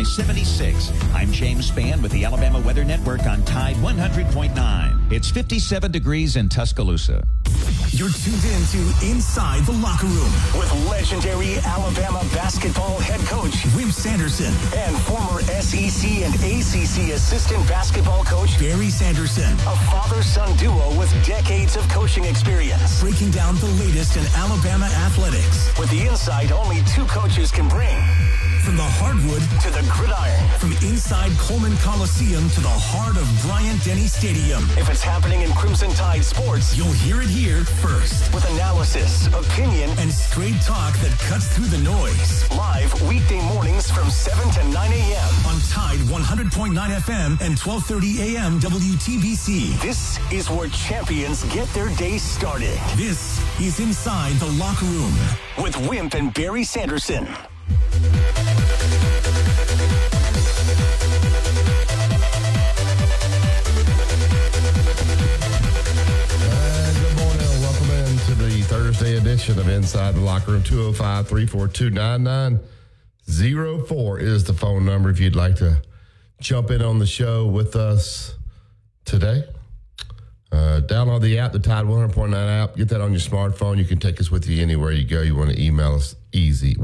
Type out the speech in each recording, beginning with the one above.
high 76. I'm James Spann with the Alabama Weather Network on Tide 100.9. It's 57 degrees in Tuscaloosa. You're tuned in to Inside the Locker Room with legendary Alabama basketball head coach Wimp Sanderson and former SEC and ACC assistant basketball coach Barry Sanderson. A father-son duo with decades of coaching experience. Breaking down the latest in Alabama athletics with the insight only two coaches can bring. From the hardwood to the gridiron. From inside Coleman Coliseum to the heart of Bryant-Denny Stadium. If it's happening in Crimson Tide sports, you'll hear it here first. With analysis, opinion, and straight talk that cuts through the noise. Live weekday mornings from 7 to 9 a.m. on Tide 100.9 FM and 1230 a.m. WTBC. This is where champions get their day started. This is Inside the Locker Room with Wimp and Barry Sanderson. Thursday edition of Inside the Locker Room. 205-342-9904 is the phone number if you'd like to jump in on the show with us today. Download the app, the Tide 100.9 app. Get that on your smartphone. You can take us with you anywhere you go. You want to email us, easy,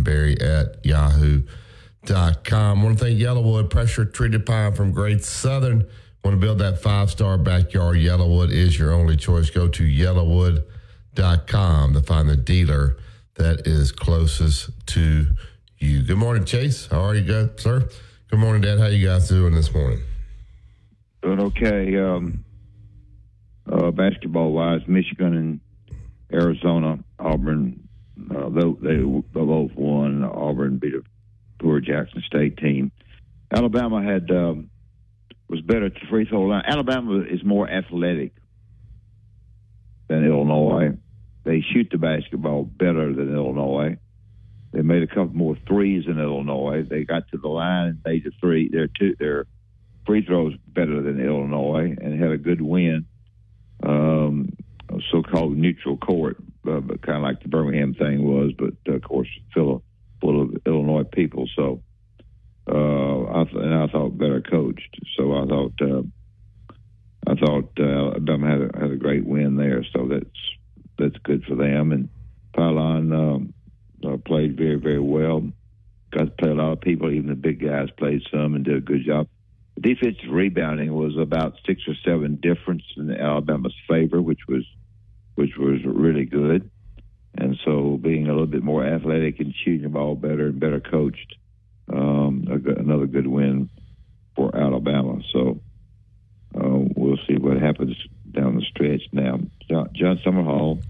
wimpandbarry@yahoo.com. Want to thank Yellowwood, pressure-treated pine from Great Southern. Want to build that 5-star backyard? Yellowwood is your only choice. Go to Yellowwood.com to find the dealer that is closest to you. Good morning, Chase. How are you, good, sir? Good morning, Dad. How you guys doing this morning? Doing okay. Basketball-wise, Michigan and Arizona, Auburn, they both won. Auburn beat a poor Jackson State team. Alabama was better at the free throw line. Alabama is more athletic than Illinois. They shoot the basketball better than Illinois. They made a couple more threes than Illinois. They got to the line and made a three. Their free throws better than Illinois and had a good win. So-called neutral court, but kind of like the Birmingham thing was, but of course full of Illinois people. So I thought better coached. So I thought Alabama had a great win there. So that's good for them. And Pylon played very, very well. Got to play a lot of people. Even the big guys played some and did a good job. The defensive rebounding was about 6 or 7 difference in Alabama's favor, which was really good. And so being a little bit more athletic and shooting the ball better and better coached, another good win for Alabama. So we'll see what happens down the stretch now. John Summerall,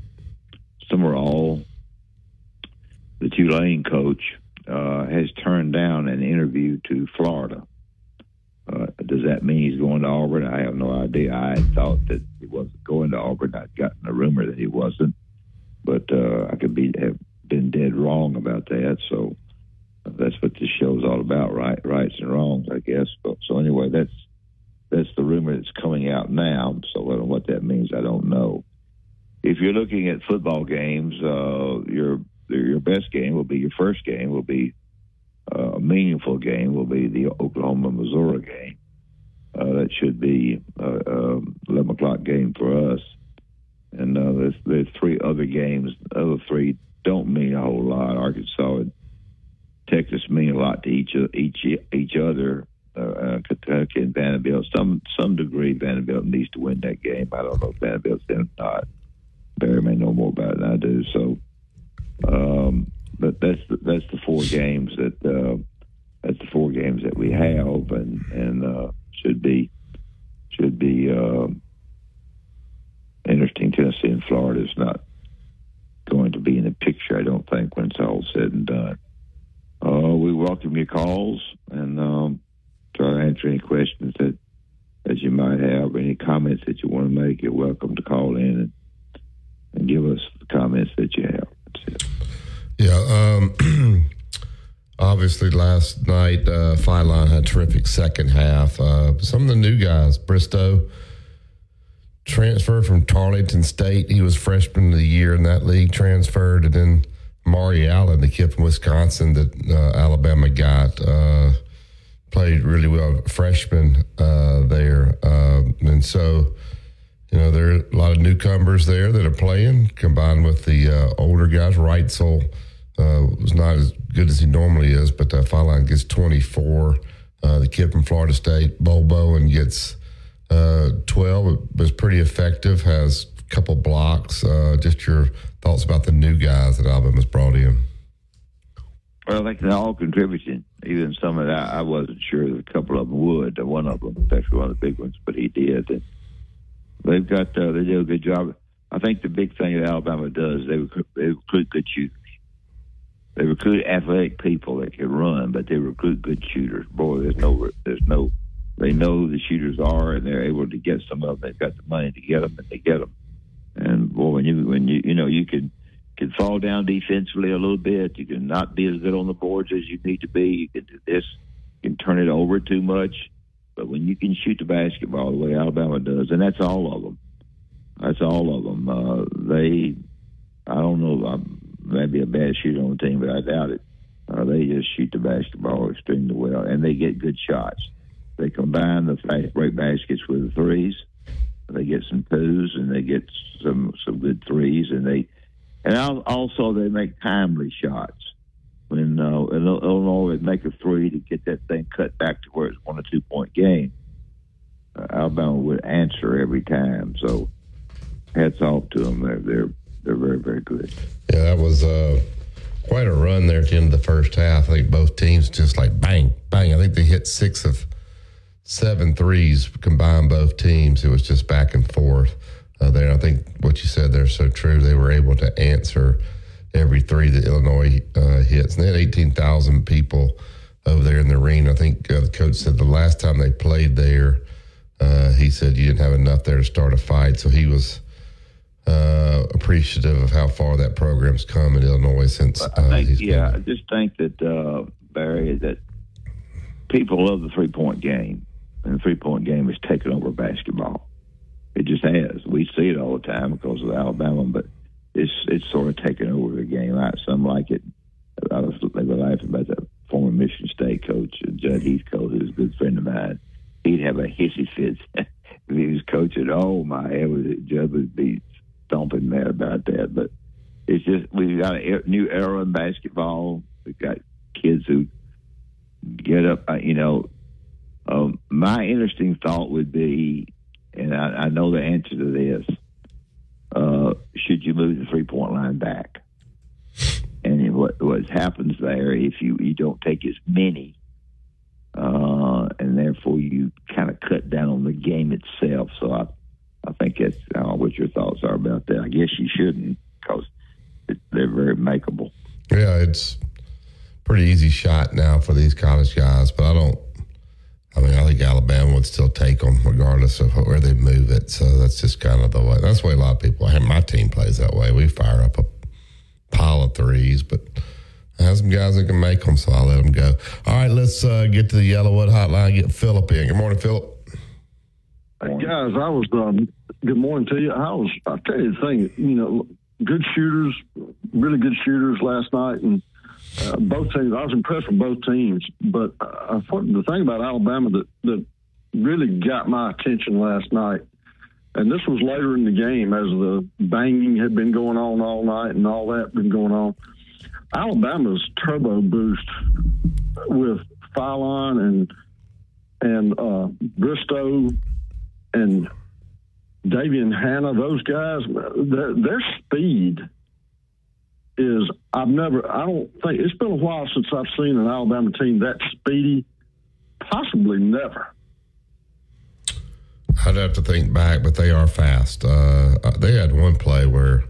the Tulane coach, has turned down an interview to Florida. Does that mean he's going to Auburn? I have no idea. I thought that he wasn't going to Auburn. I'd gotten a rumor that he wasn't, but I could have been dead wrong about that. So that's what this show's all about, rights and wrongs, I guess. But so anyway, that's the rumor that's coming out now. So what that means, I don't know. If you're looking at football games, your best game will be your first game will be a meaningful game will be the Oklahoma-Missouri game. That should be 11 o'clock game for us. And there's 3 other games. The other 3 don't mean a whole lot. Arkansas and Texas mean a lot to each other. Kentucky and Vanderbilt. Some degree Vanderbilt needs to win that game. I don't know if Vanderbilt's in or not. Barry may know more about it than I do. So, but that's the 4 games that we have, and should be interesting. Tennessee and Florida is not going to be in the picture, I don't think, when it's all said and done. We welcome your calls and try to answer any questions that you might have, any comments that you want to make. You're welcome to call in and give us the comments that you have. That's it. Yeah. Obviously, last night, Phylon had a terrific second half. Some of the new guys, Bristow, transferred from Tarleton State. He was freshman of the year in that league, transferred. And then Mari Allen, the kid from Wisconsin that Alabama got, played really well, freshman there. And so, there are a lot of newcomers there that are playing, combined with the older guys. Reitzel was not as good as he normally is, but Feilein gets 24. The kid from Florida State, Bobo, and gets 12. It was pretty effective, has a couple blocks. Just your thoughts about the new guys that Alabama's brought in. Well, they can all contributing. Even some of that, I wasn't sure that a couple of them would. One of them, especially one of the big ones, but he did. And they've got, they do a good job. I think the big thing that Alabama does, they recruit good shooters. They recruit athletic people that can run, but they recruit good shooters. Boy, they know who the shooters are, and they're able to get some of them. They've got the money to get them, and they get them. And boy, when you can fall down defensively a little bit. You can not be as good on the boards as you need to be. You can do this. You can turn it over too much. But when you can shoot the basketball the way Alabama does, and that's all of them. That's all of them. I don't know, maybe a bad shooter on the team, but I doubt it. They just shoot the basketball extremely well, and they get good shots. They combine the fast break baskets with the threes. They get some twos, and they get some good threes, and also they make timely shots. When Illinois would make a three to get that thing cut back to where it's 1 or 2 point game, Alabama would answer every time. So hats off to them. They're very, very good. Yeah, that was quite a run there at the end of the first half. I think both teams just like bang, bang. I think they hit 6 of 7 threes combined, both teams. It was just back and forth. There, I think what you said there is so true. They were able to answer every three that Illinois hits. And they had 18,000 people over there in the arena. I think the coach said the last time they played there, he said you didn't have enough there to start a fight. So he was appreciative of how far that program's come in Illinois since. I just think that, Barry, that people love the 3-point game. And the 3-point game has taken over basketball. It just has. We see it all the time because of Alabama, but it's sort of taken over the game. Some like it. They were laughing about that former Michigan State coach, Judd Heathcote, who's a good friend of mine. He'd have a hissy fit if he was coaching. Oh my, Judd would be stomping mad about that. But it's just we've got a new era in basketball. We've got kids who get up. My interesting thought would be, and I know the answer to this, should you move the 3-point line back? And what happens there, if you don't take as many, and therefore you kind of cut down on the game itself. So I think that's what your thoughts are about that. I guess you shouldn't, because they're very makeable. Yeah, it's pretty easy shot now for these college guys, but I think Alabama would still take them regardless of where they move it. So that's just kind of the way. That's the way a lot of people. My team plays that way. We fire up a pile of threes, but I have some guys that can make them, so I'll let them go. All right, let's get to the Yellowwood hotline. Get Philip in. Good morning, Philip. Hey guys, I was good morning to you. I'll tell you the thing. Good shooters, really good shooters last night, and both teams. I was impressed with both teams, but the thing about Alabama that really got my attention last night, and this was later in the game as the banging had been going on all night and all that been going on. Alabama's turbo boost with Feilein and Bristow and Davian Hannah, those guys, their speed is, I don't think, it's been a while since I've seen an Alabama team that speedy, possibly never. I'd have to think back, but they are fast. They had one play where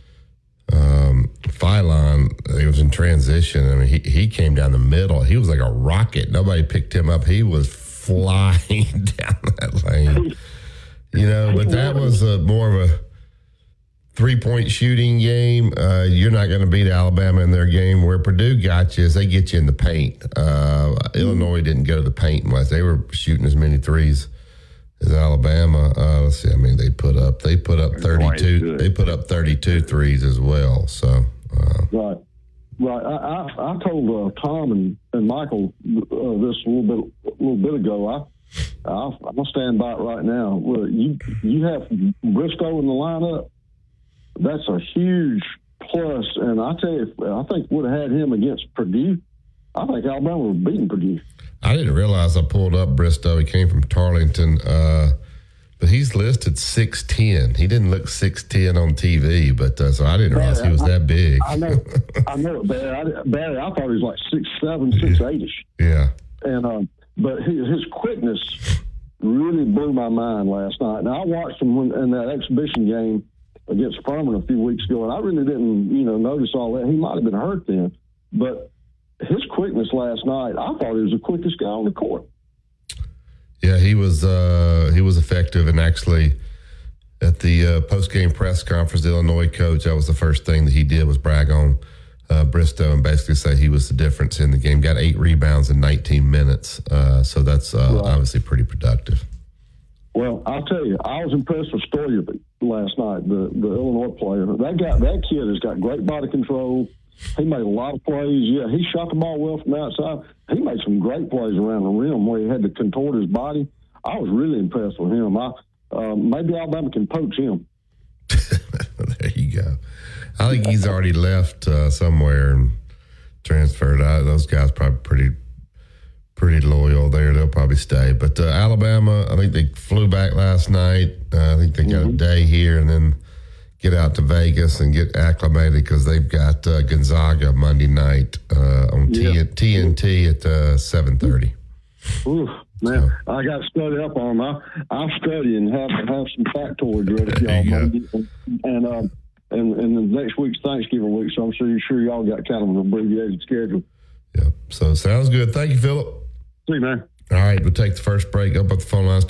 Feilein, he was in transition. I mean, he came down the middle. He was like a rocket. Nobody picked him up. He was flying down that lane. But that was more of a 3-point shooting game. You're not going to beat Alabama in their game. Where Purdue got you is they get you in the paint. Illinois didn't go to the paint unless they were shooting as many threes as Alabama. Let's see. I mean, they put up 32. They put up 32 threes as well. So right. I told Tom and Michael this a little bit little bit ago. I'll stand by it right now. Well, you have Bristow in the lineup. That's a huge plus. And I tell you, I think would have had him against Purdue. I think Alabama would have beaten Purdue. I didn't realize I pulled up Bristow. He came from Tarleton, but he's listed 6'10". He didn't look 6'10" on TV, but so I didn't realize he was that big. I know it, Barry. I thought he was like 6'7", 6'8"-ish. Yeah. And but his quickness really blew my mind last night. Now, I watched him in that exhibition game against Furman a few weeks ago, and I really didn't, notice all that. He might have been hurt then, but his quickness last night, I thought he was the quickest guy on the court. Yeah, he was effective, and actually at the post-game press conference, the Illinois coach, that was the first thing that he did was brag on Bristow and basically say he was the difference in the game. Got 8 rebounds in 19 minutes, so that's obviously pretty productive. Well, I'll tell you, I was impressed with Stoyevich last night, the Illinois player. That kid has got great body control. He made a lot of plays. Yeah, he shot the ball well from the outside. He made some great plays around the rim where he had to contort his body. I was really impressed with him. Maybe Alabama can poach him. There you go. I think he's already left somewhere and transferred. Those guys probably pretty loyal there. They'll probably stay. But Alabama, I think they flew back last night. I think they got a day here and then get out to Vegas and get acclimated because they've got Gonzaga Monday night on TNT at 7:30. Ooh, man, so. I got to study up on them. I'll study and have some factoids ready for y'all. And the next week's Thanksgiving week, so I'm sure y'all got kind of an abbreviated schedule. Yeah, so sounds good. Thank you, Philip. See you, man. All right, we'll take the first break. Up at the phone lines,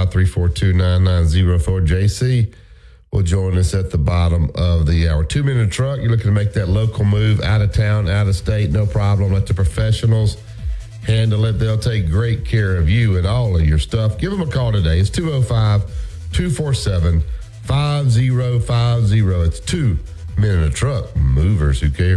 205-342-9904. JC will join us at the bottom of the hour. 2-minute truck. You're looking to make that local move out of town, out of state, no problem. Let the professionals handle it. They'll take great care of you and all of your stuff. Give them a call today. It's 205-247-5050. It's 2 Men in a Truck. Movers who care.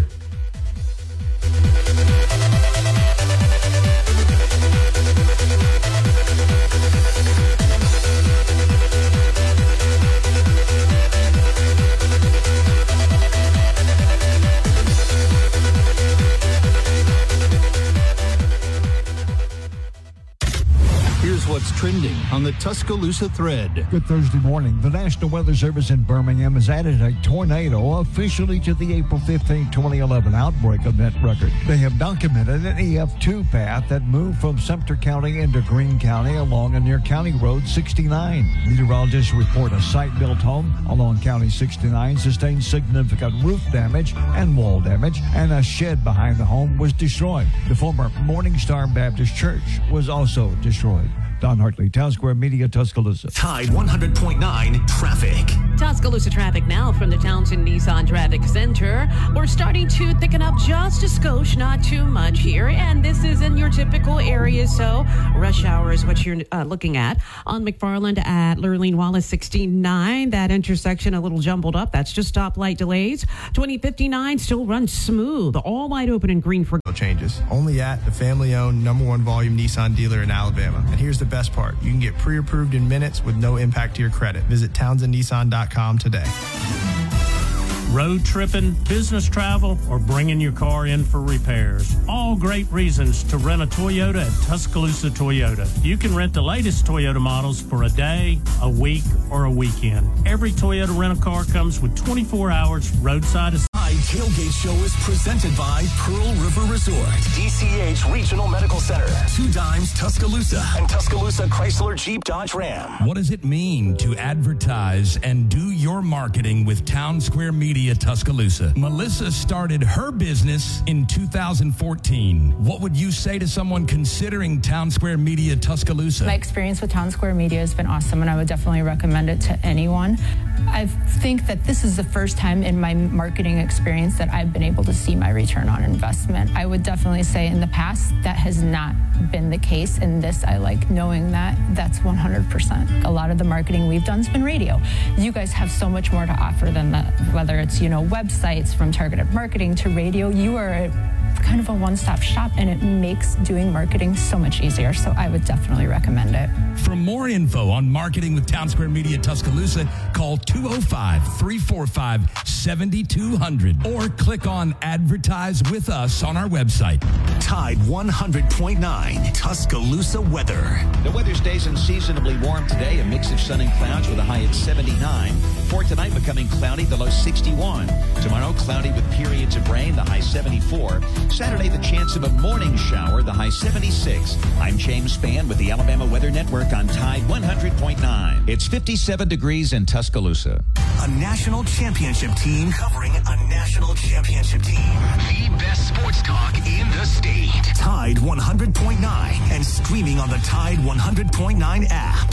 What's trending on the Tuscaloosa thread. Good Thursday morning. The National Weather Service in Birmingham has added a tornado officially to the April 15, 2011 outbreak event record. They have documented an EF2 path that moved from Sumter County into Greene County along a near County Road 69. Meteorologists report a site-built home along County 69 sustained significant roof damage and wall damage, and a shed behind the home was destroyed. The former Morning Star Baptist Church was also destroyed. Don Hartley, Town Square Media, Tuscaloosa. Tide 100.9 traffic. Tuscaloosa traffic now from the Townsend Nissan Traffic Center. We're starting to thicken up just a skosh, not too much here. And this is in your typical area, so rush hour is what you're looking at. On McFarland at Lurleen Wallace 69, that intersection a little jumbled up. That's just stoplight delays. 2059 still runs smooth, all wide open and green for changes. Only at the family-owned #1 volume Nissan dealer in Alabama. And here's the best part. You can get pre-approved in minutes with no impact to your credit. Visit TownsendNissan.com today. Road tripping, business travel, or bringing your car in for repairs. All great reasons to rent a Toyota at Tuscaloosa Toyota. You can rent the latest Toyota models for a day, a week, or a weekend. Every Toyota rental-car comes with 24 hours roadside assistance. Tailgate Show is presented by Pearl River Resort, DCH Regional Medical Center, 2 Dimes Tuscaloosa, and Tuscaloosa Chrysler Jeep Dodge Ram. What does it mean to advertise and do your marketing with Town Square Media Tuscaloosa? Melissa started her business in 2014. What would you say to someone considering Town Square Media Tuscaloosa? My experience with Town Square Media has been awesome, and I would definitely recommend it to anyone. I think that this is the first time in my marketing experience that I've been able to see my return on investment. I would definitely say in the past that has not been the case. In this, I like knowing that that's 100%. A lot of the marketing we've done has been radio. You guys have so much more to offer than that, whether it's, websites, from targeted marketing to radio. You are kind of a one-stop shop, and it makes doing marketing so much easier. So I would definitely recommend it. For more info on marketing with Town Square Media Tuscaloosa, call 205-345-7200 or click on Advertise with Us on our website. Tide 100.9 Tuscaloosa weather. The weather stays unseasonably warm today, a mix of sun and clouds with a high at 79. For tonight, becoming cloudy, the low 61. Tomorrow, cloudy with periods of rain, the high 74. Saturday, the chance of a morning shower, the high 76. I'm James Spann with the Alabama Weather Network on Tide 100.9. It's 57 degrees in Tuscaloosa. A national championship team covering a national championship team. The best sports talk in the state. Tide 100.9 and streaming on the Tide 100.9 app.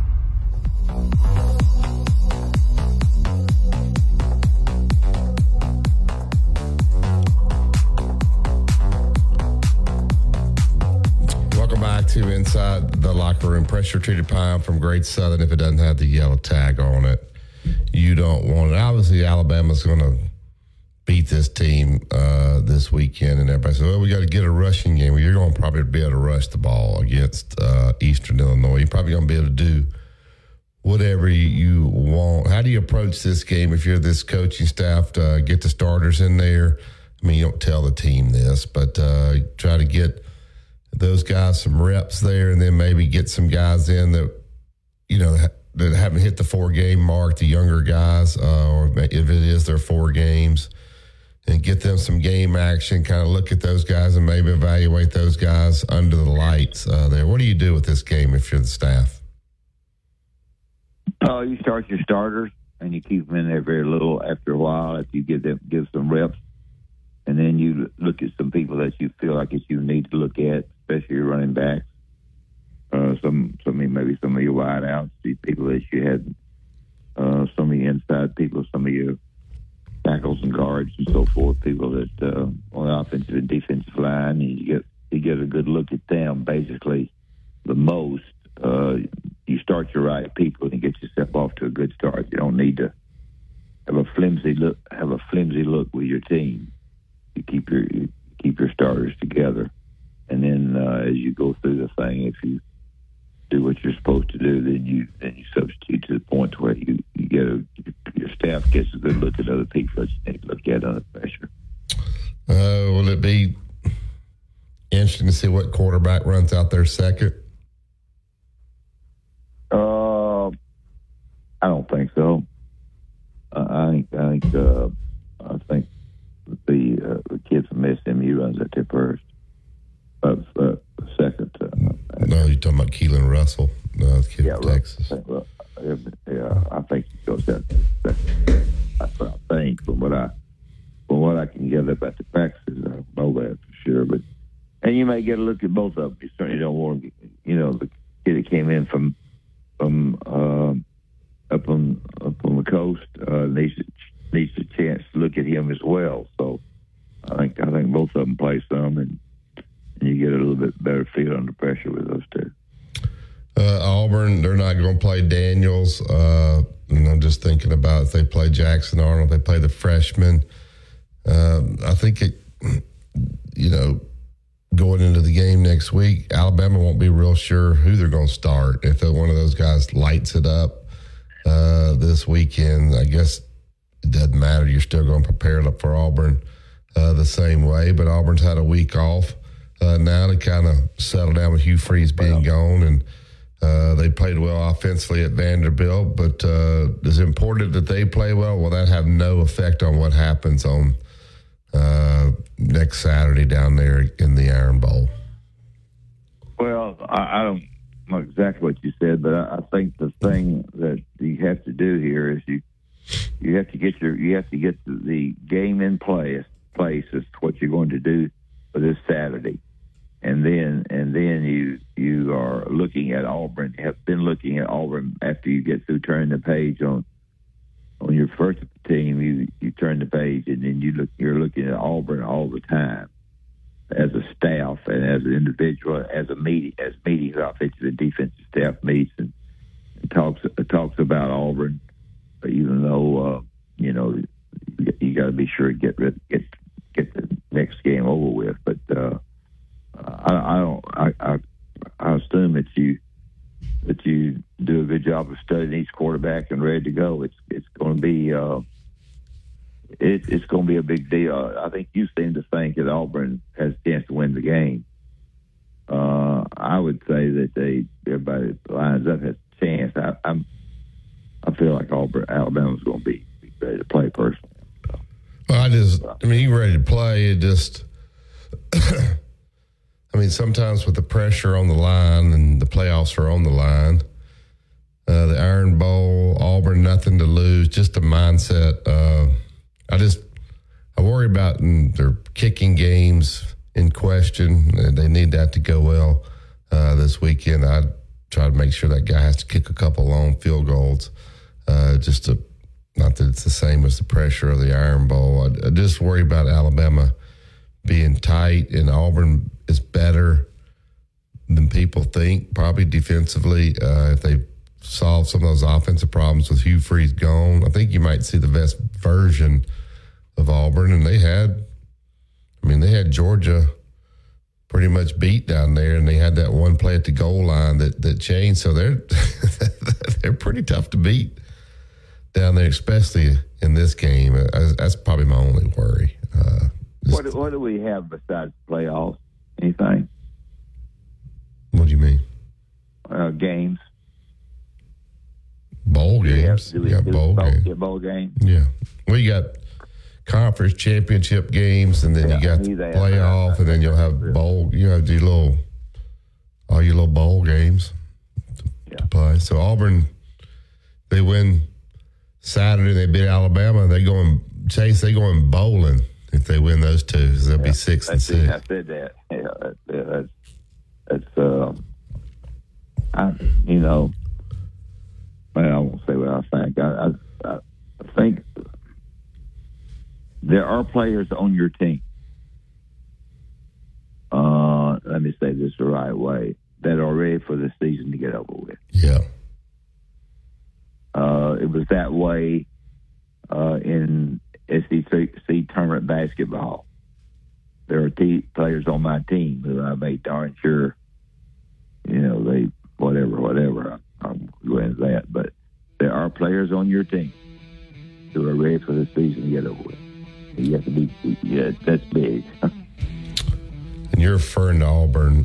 Welcome back to Inside the Locker Room. Pressure-treated pine from Great Southern. If it doesn't have the yellow tag on it, you don't want it. Obviously, Alabama's going to beat this team this weekend, and everybody says, well, we got to get a rushing game. Well, you're going to probably be able to rush the ball against Eastern Illinois. You're probably going to be able to do whatever you want. How do you approach this game if you're this coaching staff to get the starters in there? I mean, you don't tell the team this, but try to get those guys some reps there, and then maybe get some guys in that, you know, that haven't hit the 4-game mark, the younger guys, or if it is their 4 games, and get them some game action, kind of look at those guys and maybe evaluate those guys under the lights there. What do you do with this game if you're the staff? You start your starters, and you keep them in there very little after a while, after you give some reps. And then you look at some people that you feel like you need to look at, especially your running backs. Maybe some of your wide outs, the people that you had, some of your inside people, some of your tackles and guards and so forth, people that on the offensive and defensive line, and you get a good look at them. Basically, the most you start your right people and get yourself off to a good start. You don't need to have a flimsy look with your team. You keep your starters together, and then as you go through the thing, if you do what you're supposed to do, then you substitute to the point where you get your staff gets a good look at other people that you need to look at under pressure. Will it be interesting to see what quarterback runs out there second? I don't think so. I think the kid from SMU runs out there first. Second. No, you're talking about Keelan Russell, the kid from Texas. I think he goes out there second. That's what I think. From what I can gather about the practices, I don't know that for sure. And you may get a look at both of them. You certainly don't want to, the kid that came in from up on the coast needs a chance to look at him as well. So I think both of them play some, and you get a little bit better feel under pressure with those two. Auburn, they're not going to play Daniels. And I'm just thinking about if they play Jackson Arnold, they play the freshman. I think going into the game next week, Alabama won't be real sure who they're going to start. If one of those guys lights it up this weekend, I guess it doesn't matter. You're still going to prepare it for Auburn the same way. But Auburn's had a week off now to kind of settle down with Hugh Freeze being gone, and they played well offensively at Vanderbilt. But is it important that they play well? Will that have no effect on what happens on next Saturday down there in the Iron Bowl? Well, I don't know exactly what you said, but I think the thing that you have to do here is you have to get the game in place as to what you're going to do for this Saturday, and then you are looking at Auburn. Have been looking at Auburn after you get through turning the page on your first team. You turn the page, and then you're looking at Auburn all the time as a staff and as an individual, as meeting offensive and defensive staff meets and talks about Auburn. Even though you got to be sure to get the next game over with. But I assume that you do a good job of studying each quarterback and ready to go. It's going to be it's going to be a big deal. I think you seem to think that Auburn has a chance to win the game. I would say that everybody that lines up has a chance. I feel like Alabama's going to be ready to play personally. So. Well, he's ready to play. It just, sometimes with the pressure on the line and the playoffs are on the line, the Iron Bowl, Auburn, nothing to lose, just a mindset. I worry about their kicking games in question. They need that to go well this weekend. I try to make sure that guy has to kick a couple long field goals, not that it's the same as the pressure of the Iron Bowl. I just worry about Alabama being tight, and Auburn is better than people think, probably defensively. If they solve some of those offensive problems with Hugh Freeze gone, I think you might see the best version of Auburn. And they had Georgia pretty much beat down there, and they had that one play at the goal line that changed. So they're pretty tough to beat down there, especially in this game. That's probably my only worry. What do we have besides playoffs? Anything? What do you mean? Games. Bowl games. Bowl games. Yeah. Well, you got conference championship games, and then you got the playoff, and then you'll have bowl. You have all your little bowl games to play. So Auburn, they win Saturday. They beat Alabama. They going bowling if they win those two. So they'll be 6 and 6. I said that. Yeah, that's I won't say what I think. I think there are players on your team. Let me say this the right way, that are ready for the season to get over with. Yeah. It was that way in SEC tournament basketball. There are players on my team who I made darn sure, they whatever. I'm going to that, but there are players on your team who are ready for the season to get over with. You have to be, that's big. And you're referring to Auburn.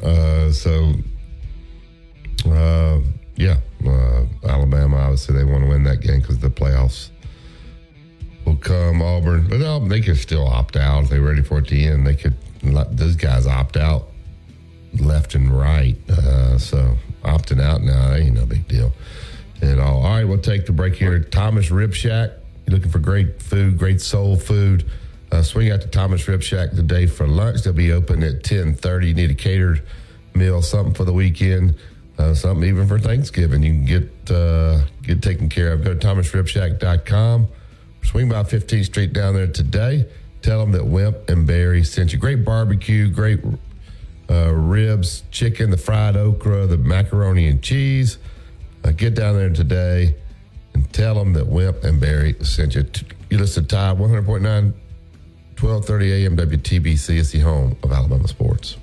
Alabama, obviously, they want to win that game because the playoffs will come. Auburn, but they could still opt out if they're ready for it to end. They could let those guys opt out left and right. So opting out now, ain't no big deal at all. All right, we'll take the break here. Thomas Rib Shack. You're looking for great food, great soul food. Swing out to Thomas Rib Shack today for lunch. They'll be open at 10:30. You need a catered meal, something for the weekend, something even for Thanksgiving. You can get taken care of. Go to thomasribshack.com. Swing by 15th Street down there today. Tell them that Wimp and Barry sent you. Great barbecue, great ribs, chicken, the fried okra, the macaroni and cheese. Get down there today and tell them that Wimp and Barry sent you. You listen to Tide 100.9, 1230 AM WTBC. It's the home of Alabama sports.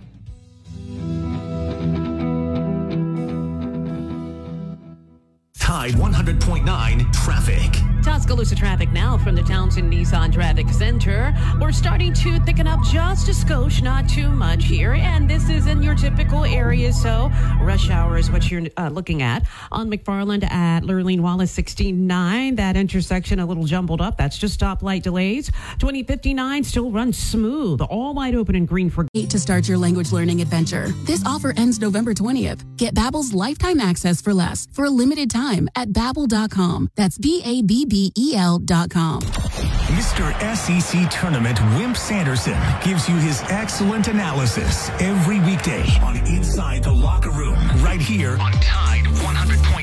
Tide 100.9 traffic. Tuscaloosa traffic now from the Townsend Nissan Traffic Center. We're starting to thicken up just a skosh, not too much here. And this is in your typical area, so rush hour is what you're looking at. On McFarland at Lurleen Wallace 69, that intersection a little jumbled up. That's just stoplight delays. 2059 still runs smooth, all wide open and green for... To start your language learning adventure. This offer ends November 20th. Get Babbel's lifetime access for less for a limited time at Babbel.com. That's BABBEL.com. Mr. SEC Tournament Wimp Sanderson gives you his excellent analysis every weekday on Inside the Locker Room, right here on Tide 100.9.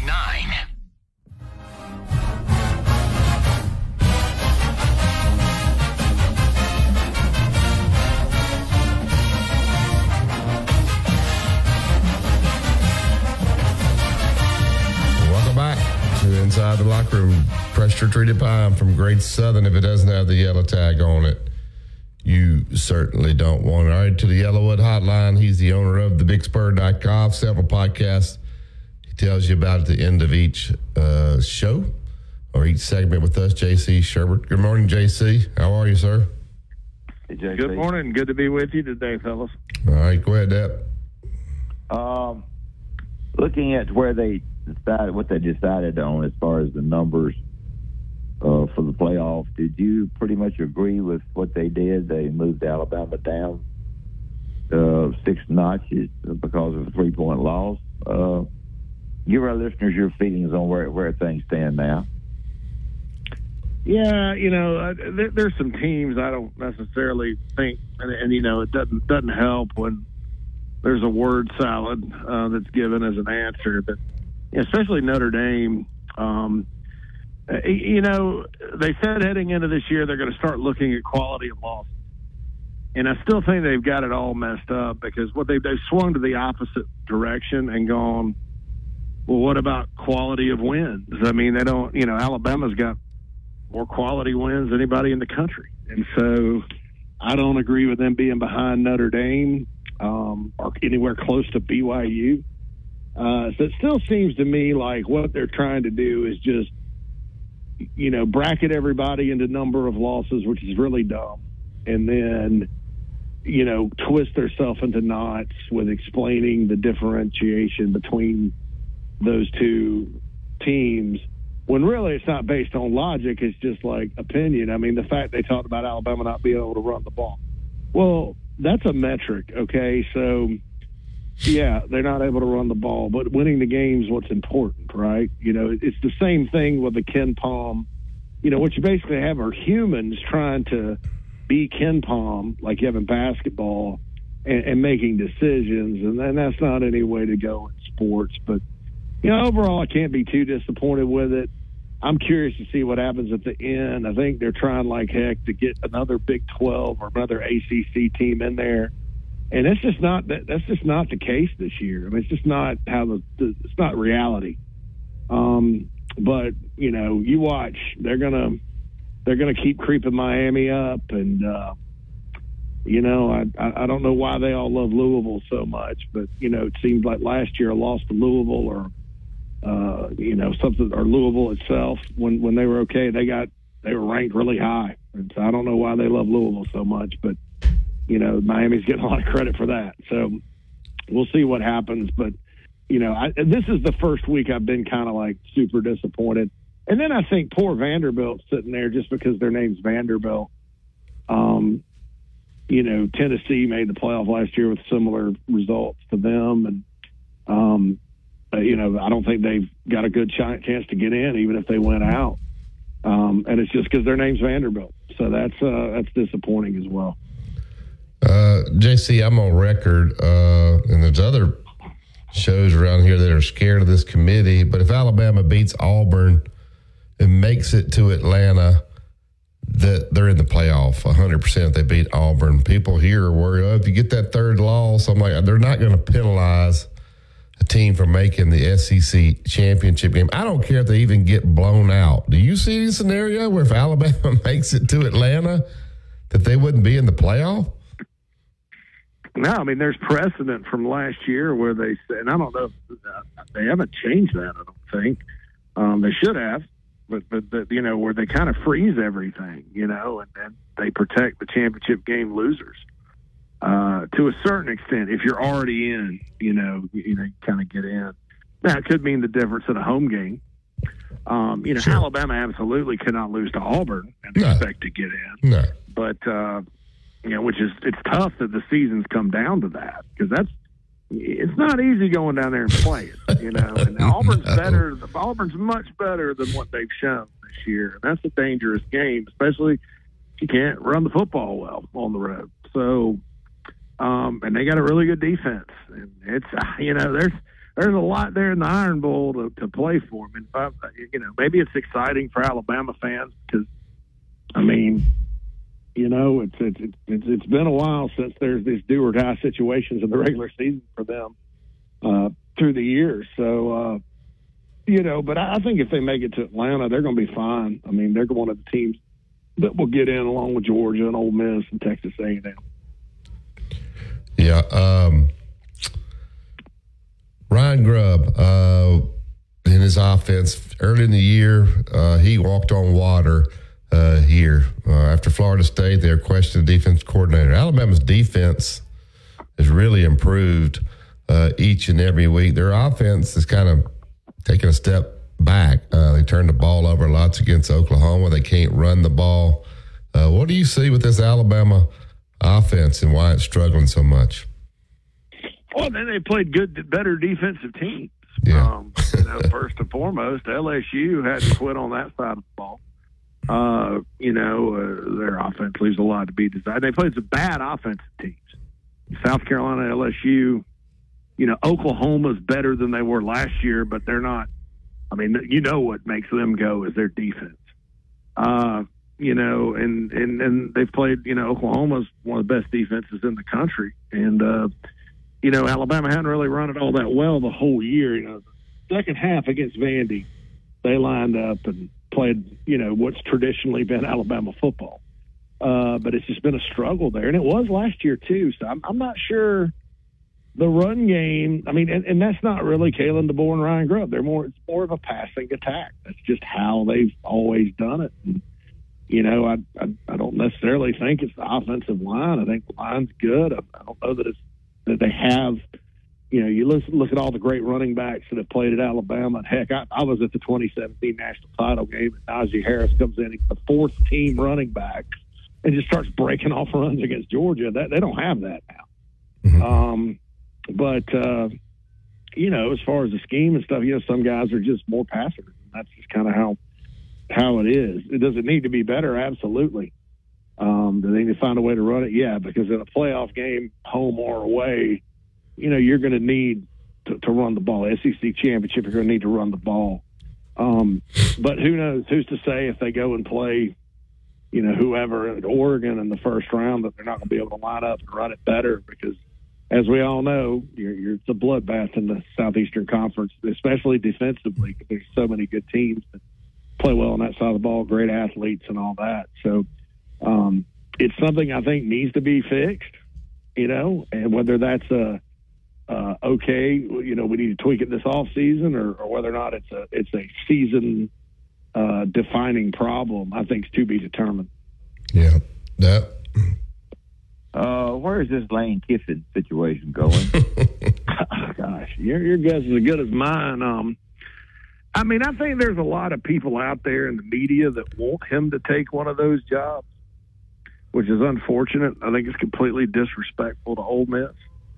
Inside the Locker Room, pressure treated pie from Great Southern. If it doesn't have the yellow tag on it, you certainly don't want it. All right, to the Yellowwood Hotline. He's the owner of thebigspur.com. Several podcasts he tells you about at the end of each show or each segment with us, J.C. Shurburtt. Good morning, J.C. How are you, sir? Hey, good morning. Good to be with you today, fellas. All right, go ahead, Deb. Looking at where they decided, what they decided on as far as the numbers for the playoff, did you pretty much agree with what they did? They moved Alabama down 6 notches because of a 3-point loss. Give our listeners your feelings on where things stand now. Yeah, there's some teams I don't necessarily think, and it doesn't help when there's a word salad that's given as an answer, but especially Notre Dame. They said heading into this year they're going to start looking at quality of losses, and I still think they've got it all messed up because they've swung to the opposite direction and gone, well, what about quality of wins? I mean, they don't. Alabama's got more quality wins than anybody in the country. And so I don't agree with them being behind Notre Dame or anywhere close to BYU. So it still seems to me like what they're trying to do is just, bracket everybody into number of losses, which is really dumb. And then, twist themselves into knots with explaining the differentiation between those two teams, when really it's not based on logic. It's just like opinion. I mean, the fact they talked about Alabama not being able to run the ball. Well, that's a metric, okay? So, yeah, they're not able to run the ball, but winning the game is what's important, right? It's the same thing with the Ken Palm. What you basically have are humans trying to be Ken Palm, like you have in basketball, and making decisions, and then that's not any way to go in sports. But, overall, I can't be too disappointed with it. I'm curious to see what happens at the end. I think they're trying like heck to get another Big 12 or another ACC team in there, and that's just not the case this year. I mean, it's just not how it's not reality. But you watch, they're gonna keep creeping Miami up, and I don't know why they all love Louisville so much, but it seems like last year a loss to Louisville or something, or Louisville itself, when they were okay, they were ranked really high. And so I don't know why they love Louisville so much, but Miami's getting a lot of credit for that. So we'll see what happens. But this is the first week I've been kind of like super disappointed. And then I think poor Vanderbilt sitting there just because their name's Vanderbilt. Tennessee made the playoff last year with similar results to them, and I don't think they've got a good chance to get in, even if they went out. And it's just because their name's Vanderbilt. So that's disappointing as well. JC, I'm on record, and there's other shows around here that are scared of this committee. But if Alabama beats Auburn and makes it to Atlanta, that they're in the playoff 100%. They beat Auburn. People here are worried, if you get that third loss, I'm like, they're not going to penalize a team for making the SEC championship game. I don't care if they even get blown out. Do you see any scenario where if Alabama makes it to Atlanta that they wouldn't be in the playoff? No, I mean, there's precedent from last year where they said, and I don't know if they haven't changed that, I don't think. They should have, but where they kind of freeze everything, and then they protect the championship game losers. To a certain extent, if you're already in, you kind of get in. Now, it could mean the difference in a home game. Sure. Alabama absolutely cannot lose to Auburn and expect to get in. No. But, it's tough that the seasons come down to that, because it's not easy going down there and playing, and Auburn's better. Auburn's much better than what they've shown this year. And that's a dangerous game, especially if you can't run the football well on the road. So, and they got a really good defense, and it's, there's a lot there in the Iron Bowl to play for. I mean, maybe it's exciting for Alabama fans because, it's been a while since there's these do or die situations in the regular season for them through the years. So, but I think if they make it to Atlanta, they're going to be fine. I mean, they're one of the teams that will get in along with Georgia and Ole Miss and Texas A&M. Yeah. Ryan Grubb, in his offense, early in the year, he walked on water here. After Florida State, they were questioning the defense coordinator. Alabama's defense has really improved each and every week. Their offense is kind of taking a step back. They turned the ball over lots against Oklahoma. They can't run the ball. What do you see with this Alabama offense and why it's struggling so much? Well, then they played better defensive teams. Yeah. First and foremost, LSU had to quit on that side of the ball. Their offense leaves a lot to be desired. They played some bad offensive teams. South Carolina, LSU, Oklahoma's better than they were last year, but they're not. I mean, what makes them go is their defense. And they've played, Oklahoma's one of the best defenses in the country. And, Alabama hadn't really run it all that well the whole year. The second half against Vandy, they lined up and played, what's traditionally been Alabama football. But it's just been a struggle there. And it was last year, too. So I'm not sure the run game. I mean, and that's not really Kalen DeBoer and Ryan Grubb. It's more of a passing attack. That's just how they've always done it. And, I don't necessarily think it's the offensive line. I think the line's good. I don't know that they have, you look at all the great running backs that have played at Alabama. And heck, I was at the 2017 national title game, and Najee Harris comes in, he's the fourth team running back, and just starts breaking off runs against Georgia. They don't have that now. Mm-hmm. But as far as the scheme and stuff, some guys are just more passive. That's just kind of how it is. It doesn't need to be better, absolutely. Do they need to find a way to run it? Yeah, because in a playoff game, home or away, you're going to need to run the ball. SEC championship, you're going to need to run the ball. But who knows? Who's to say if they go and play, whoever at Oregon in the first round, that they're not going to be able to line up and run it better? Because as we all know, it's a bloodbath in the Southeastern Conference, especially defensively, because there's so many good teams that play well on that side of the ball, great athletes and all that. So it's something I think needs to be fixed, and whether that's okay, we need to tweak it this off season, or whether or not it's a season defining problem, I think is to be determined. Yeah. That. Where is this Lane Kiffin situation going? Oh, gosh, your guess is as good as mine. I think there's a lot of people out there in the media that want him to take one of those jobs, which is unfortunate. I think it's completely disrespectful to Ole Miss.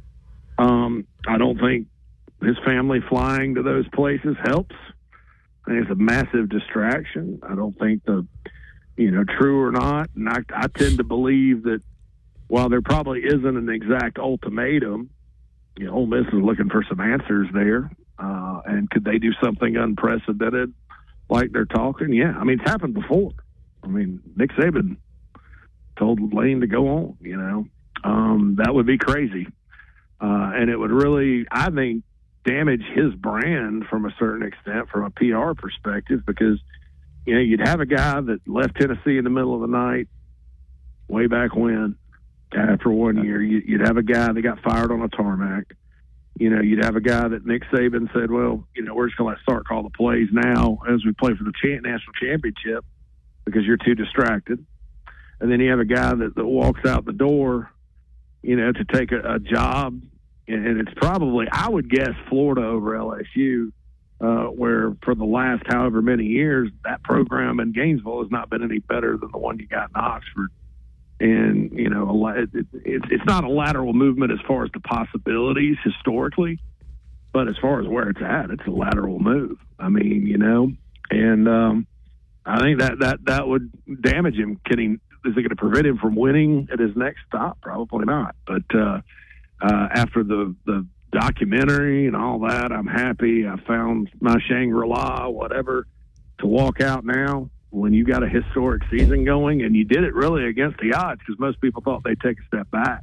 I don't think his family flying to those places helps. I think it's a massive distraction. I don't think true or not. And I tend to believe that while there probably isn't an exact ultimatum, Ole Miss is looking for some answers there. And could they do something unprecedented like they're talking? Yeah. It's happened before. Nick Saban told Lane to go on, that would be crazy. And it would really, I think, damage his brand from a certain extent from a PR perspective, because, you'd have a guy that left Tennessee in the middle of the night way back when, after 1 year. You'd have a guy that got fired on a tarmac. You'd have a guy that Nick Saban said, well, we're just going to let Sark call the plays now as we play for the national championship because you're too distracted. And then you have a guy that walks out the door, to take a job. And it's probably, I would guess, Florida over LSU, where for the last however many years, that program in Gainesville has not been any better than the one you got in Oxford. And, it's not a lateral movement as far as the possibilities historically, but as far as where it's at, it's a lateral move. And I think that would damage him. Is it going to prevent him from winning at his next stop? Probably not. But after the documentary and all that, I'm happy. I found my Shangri-La, whatever, to walk out now when you got a historic season going, and you did it really against the odds because most people thought they'd take a step back.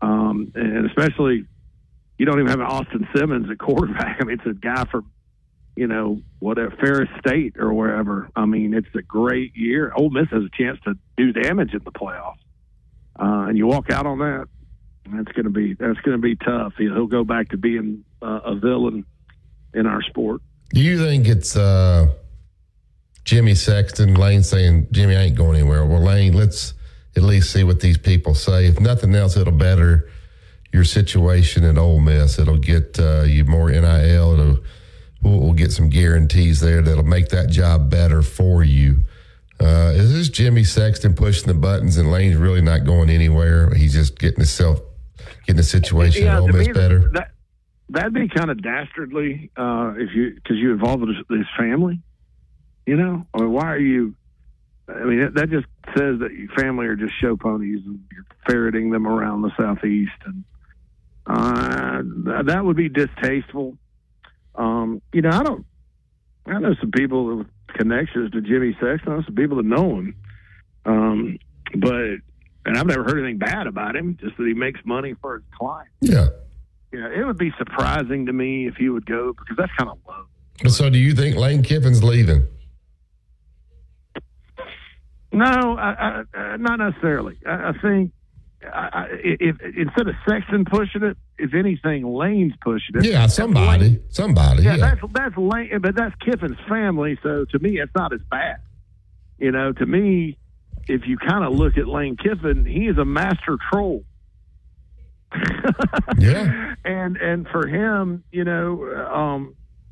And especially, you don't even have an Austin Simmons at quarterback. It's a guy from Ferris State or wherever. I mean, it's a great year. Ole Miss has a chance to do damage in the playoffs, and you walk out on that. That's going to be tough. He'll go back to being a villain in our sport. Do you think it's Jimmy Sexton, Lane saying, Jimmy, I ain't going anywhere? Well, Lane, let's at least see what these people say. If nothing else, it'll better your situation at Ole Miss. It'll get you more NIL. We'll get some guarantees there that'll make that job better for you. Is this Jimmy Sexton pushing the buttons and Lane's really not going anywhere? He's just getting the situation at Ole Miss better? That'd be kind of dastardly because you involve his family. I mean, why are you? I mean, that just says that your family are just show ponies and you're ferreting them around the Southeast, and that would be distasteful. I know some people with connections to Jimmy Sexton. I know some people that know him, and I've never heard anything bad about him. Just that he makes money for his clients. Yeah. Yeah, it would be surprising to me if he would go because that's kind of low. So, do you think Lane Kiffin's leaving? No, not necessarily. I think if instead of Sexton pushing it, if anything, Lane's pushing it. Yeah, somebody. Yeah, that's Lane, but that's Kiffin's family. So to me, it's not as bad. To me, if you kind of look at Lane Kiffin, he is a master troll. Yeah, and for him, all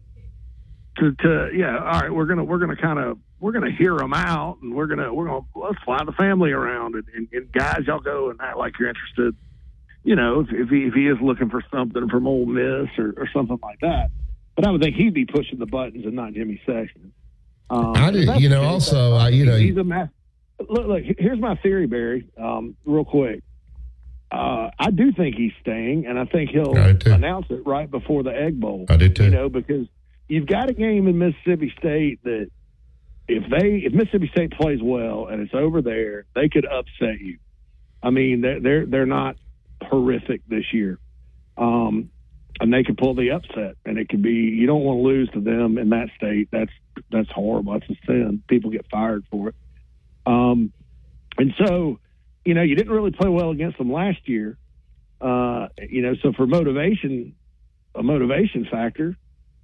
right, we're gonna hear him out, and we're gonna let's fly the family around, and guys, y'all go and act like you're interested. If he is looking for something from Ole Miss or something like that. But I would think he'd be pushing the buttons and not Jimmy Sexton. He's a master. Look, here's my theory, Barry. Real quick. I do think he's staying, and I think he'll announce it right before the Egg Bowl. I do too. Because you've got a game in Mississippi State that if Mississippi State plays well and it's over there, they could upset you. I mean, they're not horrific this year, and they could pull the upset, and it could be you don't want to lose to them in that state. That's horrible. That's a sin. People get fired for it. And so. You didn't really play well against them last year. So for a motivation factor,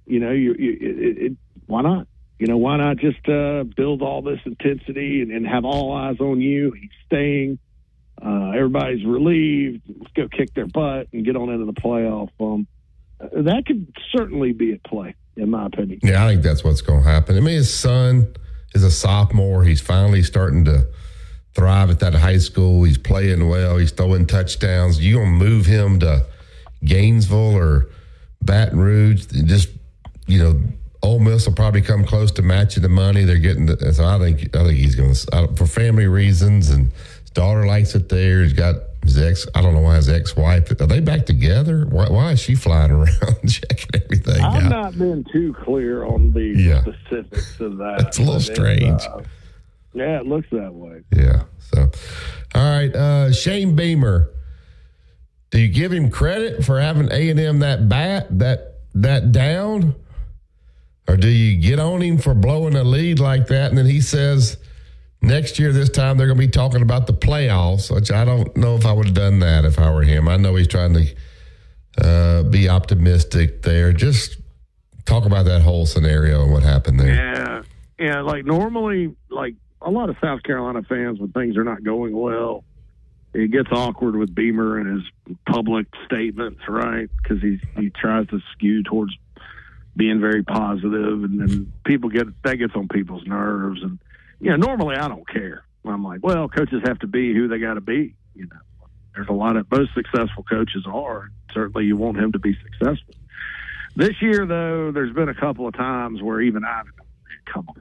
why not? Why not just build all this intensity and have all eyes on you? He's staying. Everybody's relieved. Let's go kick their butt and get on into the playoff. That could certainly be at play, in my opinion. Yeah, I think that's what's going to happen. I mean, his son is a sophomore. He's finally starting to thrive at that high school. He's playing well. He's throwing touchdowns. You gonna move him to Gainesville or Baton Rouge? Just Ole Miss will probably come close to matching the money they're getting. So I think he's going to, for family reasons, and his daughter likes it there. He's got his I don't know why his ex-wife. Are they back together? Why is she flying around checking everything out? I've not been too clear on the specifics of that. That's a little strange. Yeah, it looks that way. Yeah. So, all right. Shane Beamer, do you give him credit for having A&M that down? Or do you get on him for blowing a lead like that? And then he says next year, this time, they're going to be talking about the playoffs, which I don't know if I would have done that if I were him. I know he's trying to be optimistic there. Just talk about that whole scenario and what happened there. Yeah. Like normally, like a lot of South Carolina fans, when things are not going well, it gets awkward with Beamer and his public statements, right? Because he tries to skew towards being very positive, and then that gets on people's nerves. And normally I don't care. I'm like, well, coaches have to be who they got to be. There's a lot of most successful coaches are. Certainly, you want him to be successful. This year, though, there's been a couple of times where even I've come on.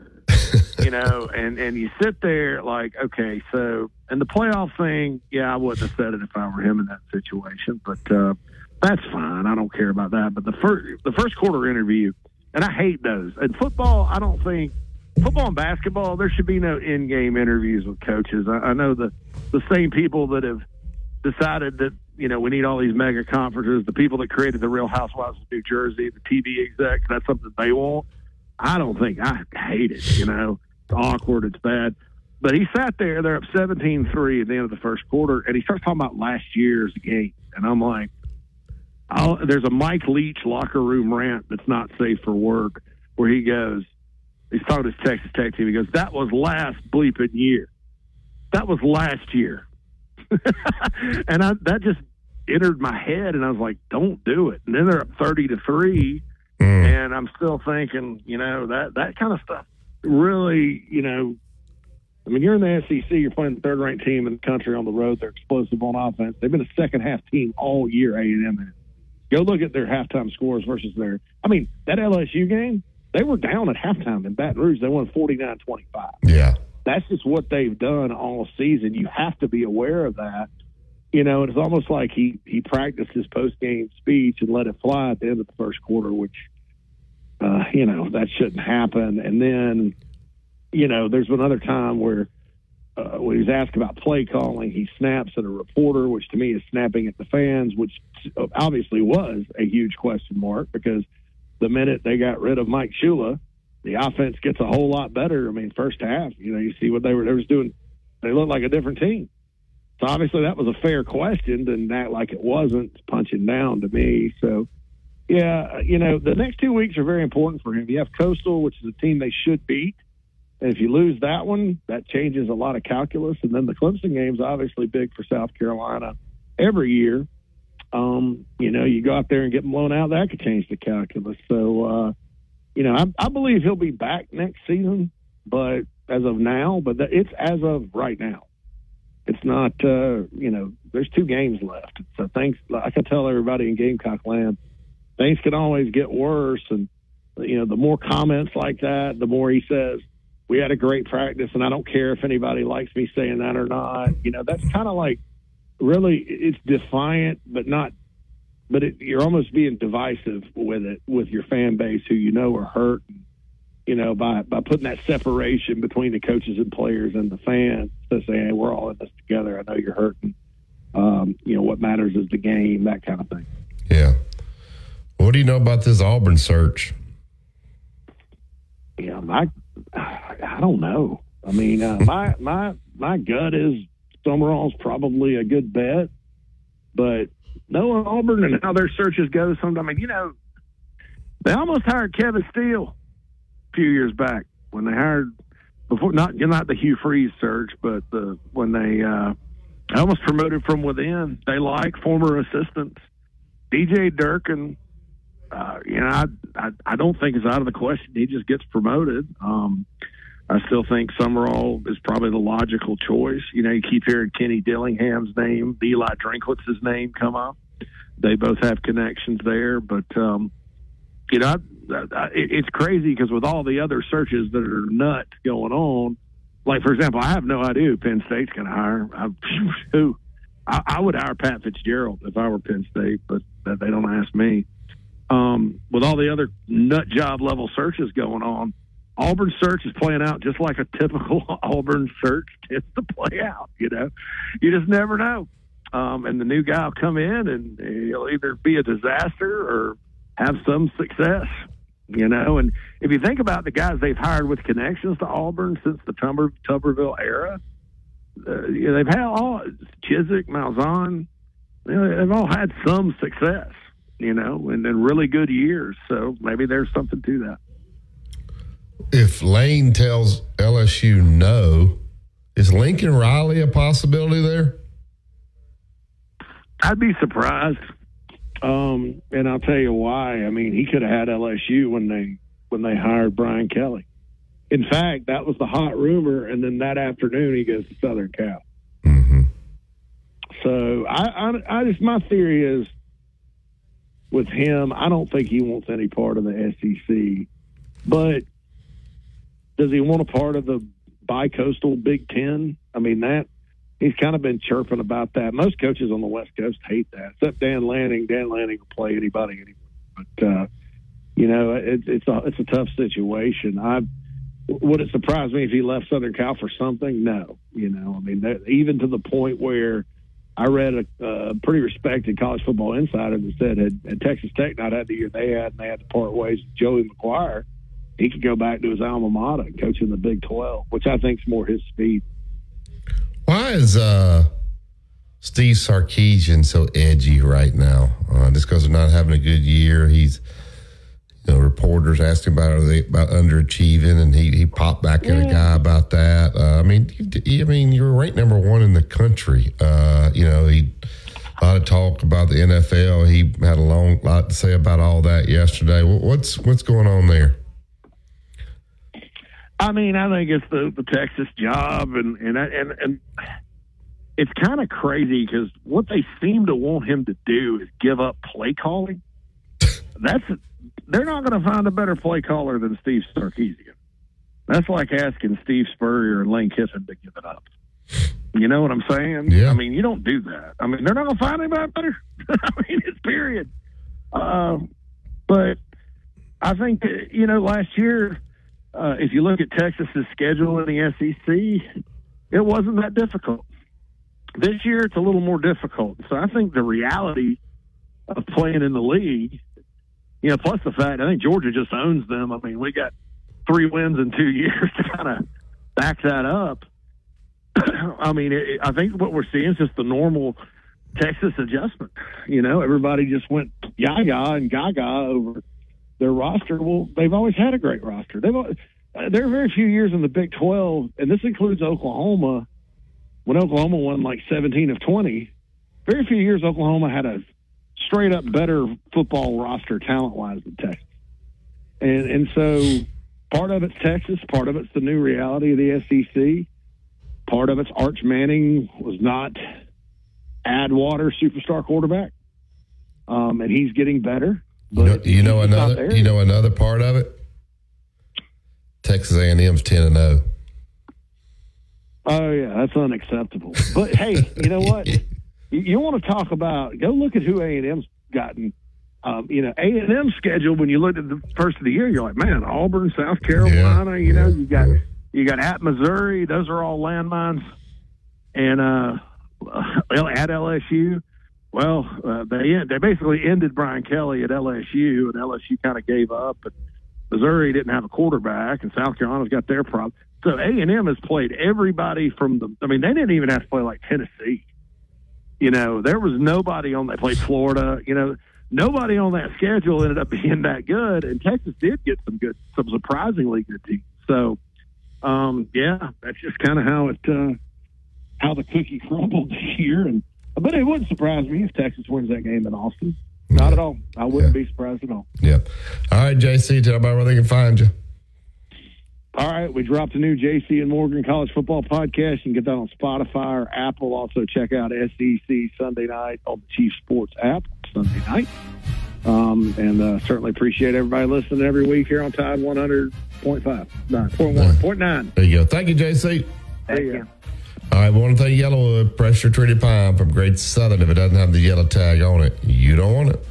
And you sit there like, okay, so, and the playoff thing, I wouldn't have said it if I were him in that situation, but that's fine. I don't care about that. But the first quarter interview, and I hate those. In football, I don't think, football and basketball, there should be no in-game interviews with coaches. I know the same people that have decided that, we need all these mega conferences, the people that created the Real Housewives of New Jersey, the TV execs, that's something they want. I don't think I hate it. You know, it's awkward. It's bad. But he sat there. They're up 17-3 at the end of the first quarter, and he starts talking about last year's game. And I'm like, there's a Mike Leach locker room rant that's not safe for work where he goes, he's talking to his Texas Tech team. He goes, that was last bleeping year. That was last year. And that just entered my head, and I was like, don't do it. And then they're up 30-3, and I'm still thinking, you know, that kind of stuff really, you know, I mean, you're in the SEC, you're playing the third-ranked team in the country on the road. They're explosive on offense. They've been a second-half team all year, A&M. Go look at their halftime scores versus their – I mean, that LSU game, they were down at halftime in Baton Rouge. They won 49-25. Yeah. That's just what they've done all season. You have to be aware of that. You know, and it's almost like he practiced his post-game speech and let it fly at the end of the first quarter, which, you know, that shouldn't happen. And then – you know, there's been another time where when he was asked about play calling, he snaps at a reporter, which to me is snapping at the fans, which obviously was a huge question mark because the minute they got rid of Mike Shula, the offense gets a whole lot better. I mean, first half, you know, you see what they was doing. They looked like a different team. So obviously that was a fair question. Didn't act like it wasn't. It's punching down to me. So, yeah, you know, the next 2 weeks are very important for him. You have Coastal, which is a team they should beat. And if you lose that one, that changes a lot of calculus. And then the Clemson game's obviously big for South Carolina every year. You know, you go out there and get blown out, that could change the calculus. So, you know, I believe he'll be back next season, but as of now, it's as of right now. It's not, you know, there's 2 games left. So things, like I tell everybody in Gamecock land, things can always get worse. And, you know, the more comments like that, the more he says, we had a great practice, and I don't care if anybody likes me saying that or not. You know, that's kind of like really it's defiant, but you're almost being divisive with it, with your fan base who you know are hurt, you know, by putting that separation between the coaches and players and the fans to say, hey, we're all in this together. I know you're hurting. You know, what matters is the game, that kind of thing. Yeah. What do you know about this Auburn search? Yeah, I don't know. I mean, my gut is Summerall's probably a good bet, but knowing Auburn and how their searches go, sometimes, I mean, you know, they almost hired Kevin Steele a few years back when they hired before not the Hugh Freeze search, but when they almost promoted from within. They like former assistants. DJ Durkin. You know, I don't think it's out of the question. He just gets promoted. I still think Summerall is probably the logical choice. You know, you keep hearing Kenny Dillingham's name, Eli Drinkwitz's name come up. They both have connections there. But, you know, it's crazy because with all the other searches that are nuts going on, like, for example, I have no idea who Penn State's going to hire. I would hire Pat Fitzgerald if I were Penn State, but they don't ask me. With all the other nut job level searches going on, Auburn search is playing out just like a typical Auburn search tends to play out. You know, you just never know. And the new guy will come in and he'll either be a disaster or have some success, you know. And if you think about the guys they've hired with connections to Auburn since the Tuberville era, you know, they've had all Chiswick, Malzahn, you know, they've all had some success, you know, and then really good years. So maybe there's something to that. If Lane tells LSU no, is Lincoln Riley a possibility there? I'd be surprised. And I'll tell you why. I mean, he could have had LSU when they hired Brian Kelly. In fact, that was the hot rumor. And then that afternoon he goes to Southern Cal. Mm-hmm. So I just, my theory is with him, I don't think he wants any part of the SEC, but does he want a part of the bi-coastal Big Ten? I mean, that he's kind of been chirping about that. Most coaches on the West Coast hate that, except Dan Lanning. Dan Lanning will play anybody anywhere. But, you know, it's a tough situation. Would it surprise me if he left Southern Cal for something? No. You know, I mean, even to the point where I read a pretty respected college football insider that said had Texas Tech not had the year they had and they had to part ways with Joey McGuire, he could go back to his alma mater and coach in the Big 12, which I think is more his speed. Why is Steve Sarkisian so edgy right now? Just because they're not having a good year, he's, reporters asked him about underachieving, and he popped back at a guy about that. You're ranked number 1 in the country. He a lot of talk about the NFL. He had a lot to say about all that yesterday. What's going on there? I think it's the Texas job, and it's kind of crazy because what they seem to want him to do is give up play calling. They're not going to find a better play caller than Steve Sarkisian. That's like asking Steve Spurrier and Lane Kiffin to give it up. You know what I'm saying? Yeah. You don't do that. They're not going to find anybody better. It's period. But I think that, last year, if you look at Texas's schedule in the SEC, it wasn't that difficult. This year, it's a little more difficult. So I think the reality of playing in the league, plus the fact, I think Georgia just owns them. We got 3 wins in 2 years to kind of back that up. I think what we're seeing is just the normal Texas adjustment. Everybody just went yah-yah and gaga over their roster. Well, they've always had a great roster. There are very few years in the Big 12, and this includes Oklahoma, when Oklahoma won like 17 of 20. Very few years Oklahoma had a straight-up better football roster talent-wise than Texas. And so part of it's Texas, part of it's the new reality of the SEC. Part of it's Arch Manning was not Adwater superstar quarterback, and he's getting better. But another part of it. Texas A&M's 10-0. Oh yeah, that's unacceptable. But hey, you know what? You want to talk about? Go look at who A&M's gotten. A&M's schedule. When you look at the first of the year, you're like, man, Auburn, South Carolina. You got at Missouri. Those are all landmines. And at LSU, they basically ended Brian Kelly at LSU, and LSU kind of gave up. But Missouri didn't have a quarterback, and South Carolina's got their problem. So A&M has played everybody from they didn't even have to play like Tennessee. There was nobody on that. Played Florida. Nobody on that schedule ended up being that good, and Texas did get some surprisingly good teams. So. That's just kind of how the cookie crumbled this year. But it wouldn't surprise me if Texas wins that game in Austin. Not at all. I wouldn't be surprised at all. Yeah. All right, JC, tell everybody where they can find you. All right, we dropped a new JC and Morgan College Football podcast. You can get that on Spotify or Apple. Also check out SEC Sunday Night on the Chief Sports app Sunday night. And certainly appreciate everybody listening every week here on Tide 100.9. There you go. Thank you, JC. Thank you. All right, we want to thank Yellowwood Pressure Treated Pine from Great Southern. If it doesn't have the yellow tag on it, you don't want it.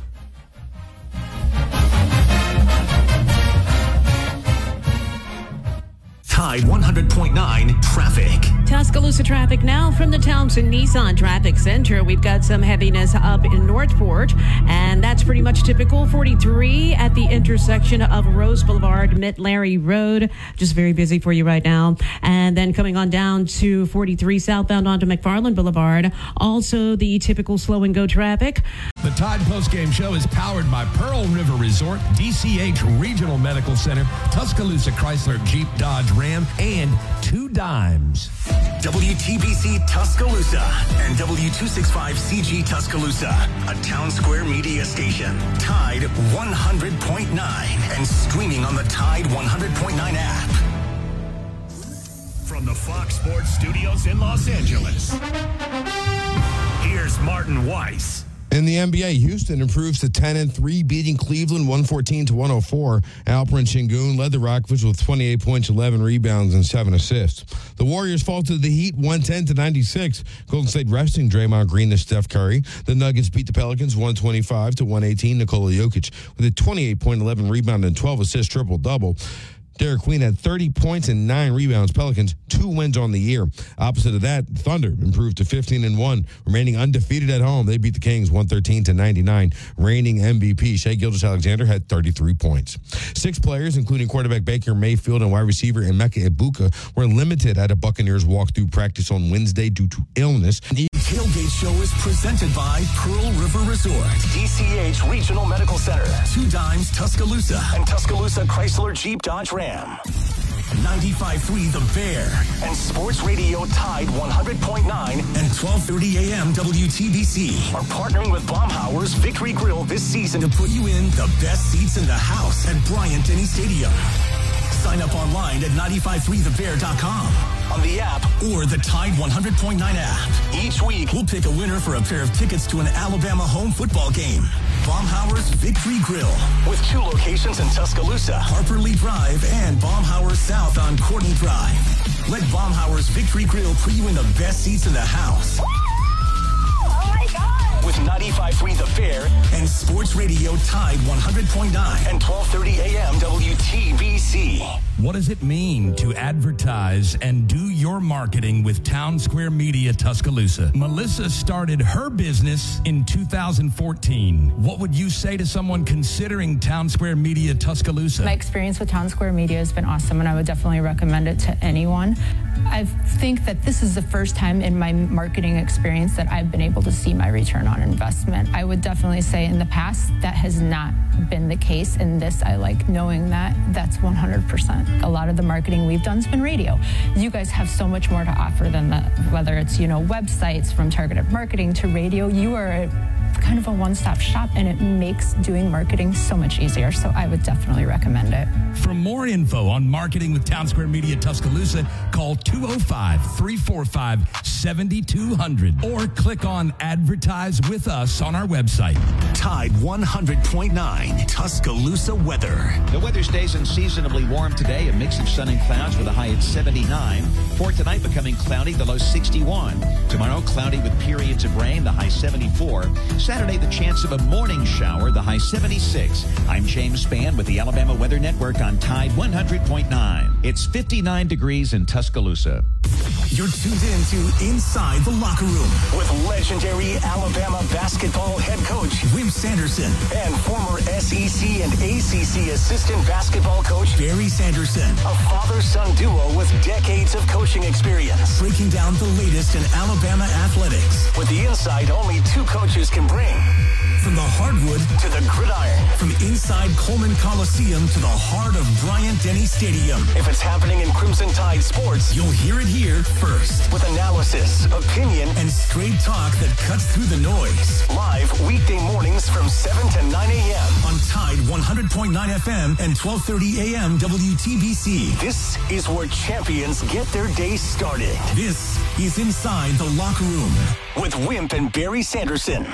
Tide 100.9 traffic. Tuscaloosa traffic now from the Townsend Nissan Traffic Center. We've got some heaviness up in Northport, and that's pretty much typical. 43 at the intersection of Rose Boulevard, Mid-Larry Road. Just very busy for you right now. And then coming on down to 43 southbound onto McFarland Boulevard. Also the typical slow and go traffic. The Tide Postgame Show is powered by Pearl River Resort, DCH Regional Medical Center, Tuscaloosa Chrysler Jeep Dodge Ram, and 2 Dimes. WTBC Tuscaloosa and W265CG Tuscaloosa, a Town Square media station. Tide 100.9 and streaming on the Tide 100.9 app. From the Fox Sports Studios in Los Angeles, here's Martin Weiss. In the NBA, Houston improves to 10-3, beating Cleveland 114-104. Alperen Sengun led the Rockets with 28 points, 11 rebounds, and 7 assists. The Warriors fall to the Heat 110-96. Golden State resting Draymond Green to Steph Curry. The Nuggets beat the Pelicans 125-118. Nikola Jokic with a 28-point, 11 rebound, and 12 assist triple-double. Derek Queen had 30 points and 9 rebounds. Pelicans, 2 wins on the year. Opposite of that, Thunder improved to 15-1, remaining undefeated at home. They beat the Kings 113-99. Reigning MVP Shai Gilgeous-Alexander had 33 points. 6 players, including quarterback Baker Mayfield and wide receiver Emeka Ibuka, were limited at a Buccaneers walkthrough practice on Wednesday due to illness. The Tailgate Show is presented by Pearl River Resort, DCH Regional Medical Center, 2 Dimes Tuscaloosa, and Tuscaloosa Chrysler Jeep Dodge Ram. 95.3 The Bear and Sports Radio Tide 100.9 and 12:30 a.m. WTBC are partnering with Baumhauer's Victory Grill this season to put you in the best seats in the house at Bryant-Denny Stadium. Sign up online at 953thebear.com, on the app, or the Tide 100.9 app. Each week, we'll pick a winner for a pair of tickets to an Alabama home football game. Baumhauer's Victory Grill, with 2 locations in Tuscaloosa, Harper Lee Drive, and Baumhauer South on Courtney Drive. Let Baumhauer's Victory Grill put you in the best seats in the house. Oh my God! With 95.3 The Bear and Sports Radio Tide 100.9 and 12:30 a.m. WTBC. What does it mean to advertise and do your marketing with Town Square Media Tuscaloosa? Melissa started her business in 2014. What would you say to someone considering Town Square Media Tuscaloosa? My experience with Town Square Media has been awesome, and I would definitely recommend it to anyone. I think that this is the first time in my marketing experience that I've been able to see my return on investment. I would definitely say in the past that has not been the case. In this, I like knowing that that's 100%. A lot of the marketing we've done has been radio. You guys have so much more to offer than that, whether it's, websites, from targeted marketing to radio. You are kind of a one-stop shop, and it makes doing marketing so much easier. So I would definitely recommend it. For more info on marketing with Town Square Media Tuscaloosa, call 205-345-7200 or click on Advertise with Us on our website. Tide 100.9 Tuscaloosa weather. The weather stays unseasonably warm today, a mix of sun and clouds with a high at 79. For tonight, becoming cloudy, the low 61. Tomorrow, cloudy with periods of rain, the high 74. Saturday, the chance of a morning shower, the high 76. I'm James Spann with the Alabama Weather Network on Tide 100.9. It's 59 degrees in Tuscaloosa. You're tuned in to Inside the Locker Room with legendary Alabama basketball head coach Wimp Sanderson and former SEC and ACC assistant basketball coach Barry Sanderson, a father-son duo with decades of coaching experience, breaking down the latest in Alabama athletics with the insight only 2 coaches can bring. From the hardwood to the gridiron, from inside Coleman Coliseum to the heart of Bryant-Denny Stadium. If it's happening in Crimson Tide sports, you'll hear it here first. With analysis, opinion, and straight talk that cuts through the noise. Live weekday mornings from 7 to 9 a.m. on Tide 100.9 FM and 12:30 a.m. WTBC. This is where champions get their day started. This is Inside the Locker Room with Wimp and Barry Sanderson.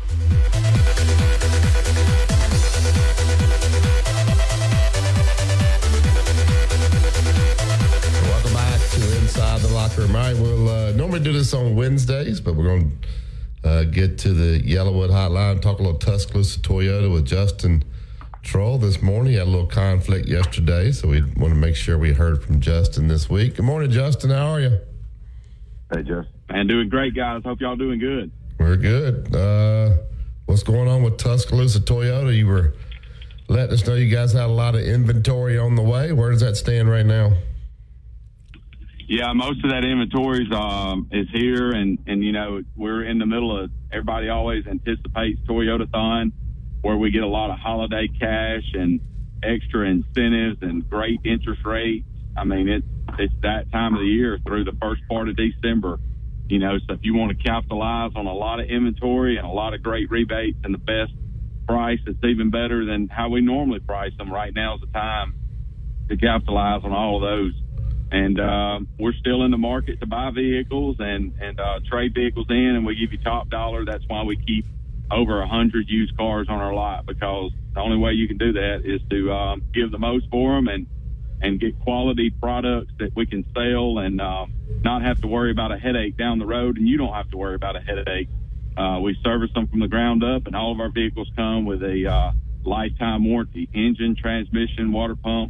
Welcome back to Inside the Locker Room. All right, we'll normally do this on Wednesdays, but we're going to get to the Yellowwood Hotline, talk a little Tuscaloosa Toyota with Justin Troll this morning. He had a little conflict yesterday, so we want to make sure we heard from Justin this week. Good morning, Justin. How are you? Hey, Justin. Man, doing great, guys. Hope y'all doing good. We're good. What's going on with Tuscaloosa Toyota? You were letting us know you guys had a lot of inventory on the way. Where does that stand right now? Yeah, most of that inventory is here, and we're in the middle of, everybody always anticipates Toyotathon, where we get a lot of holiday cash and extra incentives and great interest rates. I mean, it's that time of the year through the first part of December. So if you want to capitalize on a lot of inventory and a lot of great rebates and the best price, it's even better than how we normally price them. Right now is the time to capitalize on all of those. And we're still in the market to buy vehicles and trade vehicles in, and we give you top dollar. That's why we keep over 100 used cars on our lot, because the only way you can do that is to give the most for them and get quality products that we can sell and not have to worry about a headache down the road, and you don't have to worry about a headache. We service them from the ground up, and all of our vehicles come with a lifetime warranty: engine, transmission, water pump,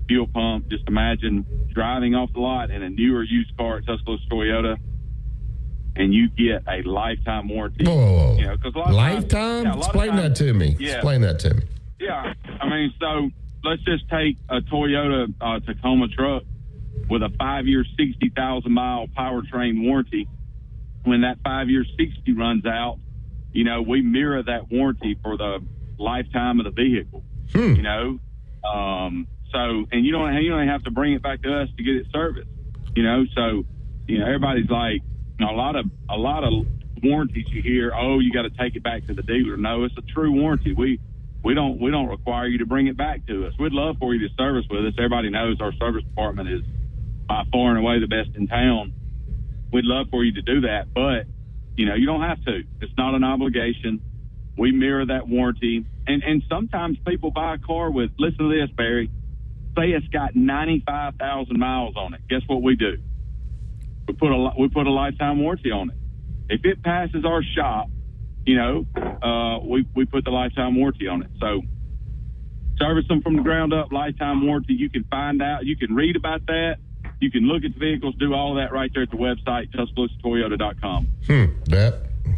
fuel pump. Just imagine driving off the lot in a newer used car at Tuscaloosa Toyota, and you get a lifetime warranty. Whoa. You know, 'cause a lot of Lifetime? times, Explain that to me. Yeah. Explain that to me. Yeah, I mean, so let's just take a Toyota Tacoma truck with a 5-year, 60,000-mile powertrain warranty. When that 5-year 60 runs out, you know, we mirror that warranty for the lifetime of the vehicle. You know, so and you don't have to bring it back to us to get it serviced. You know, so you know everybody's like, you know, a lot of warranties you hear. Oh, you got to take it back to the dealer. No, it's a true warranty. We don't require you to bring it back to us. We'd love for you to service with us. Everybody knows our service department is by far and away the best in town. We'd love for you to do that, but you know, you don't have to. It's not an obligation. We mirror that warranty. And sometimes people buy a car with, listen to this, Barry, say it's got 95,000 miles on it. Guess what we do? We put a lifetime warranty on it. If it passes our shop, you know, we put the lifetime warranty on it. So service them from the ground up, lifetime warranty. You can find out, you can read about that. You can look at the vehicles, do all that right there at the website, TuscaloosaToyota.com. That.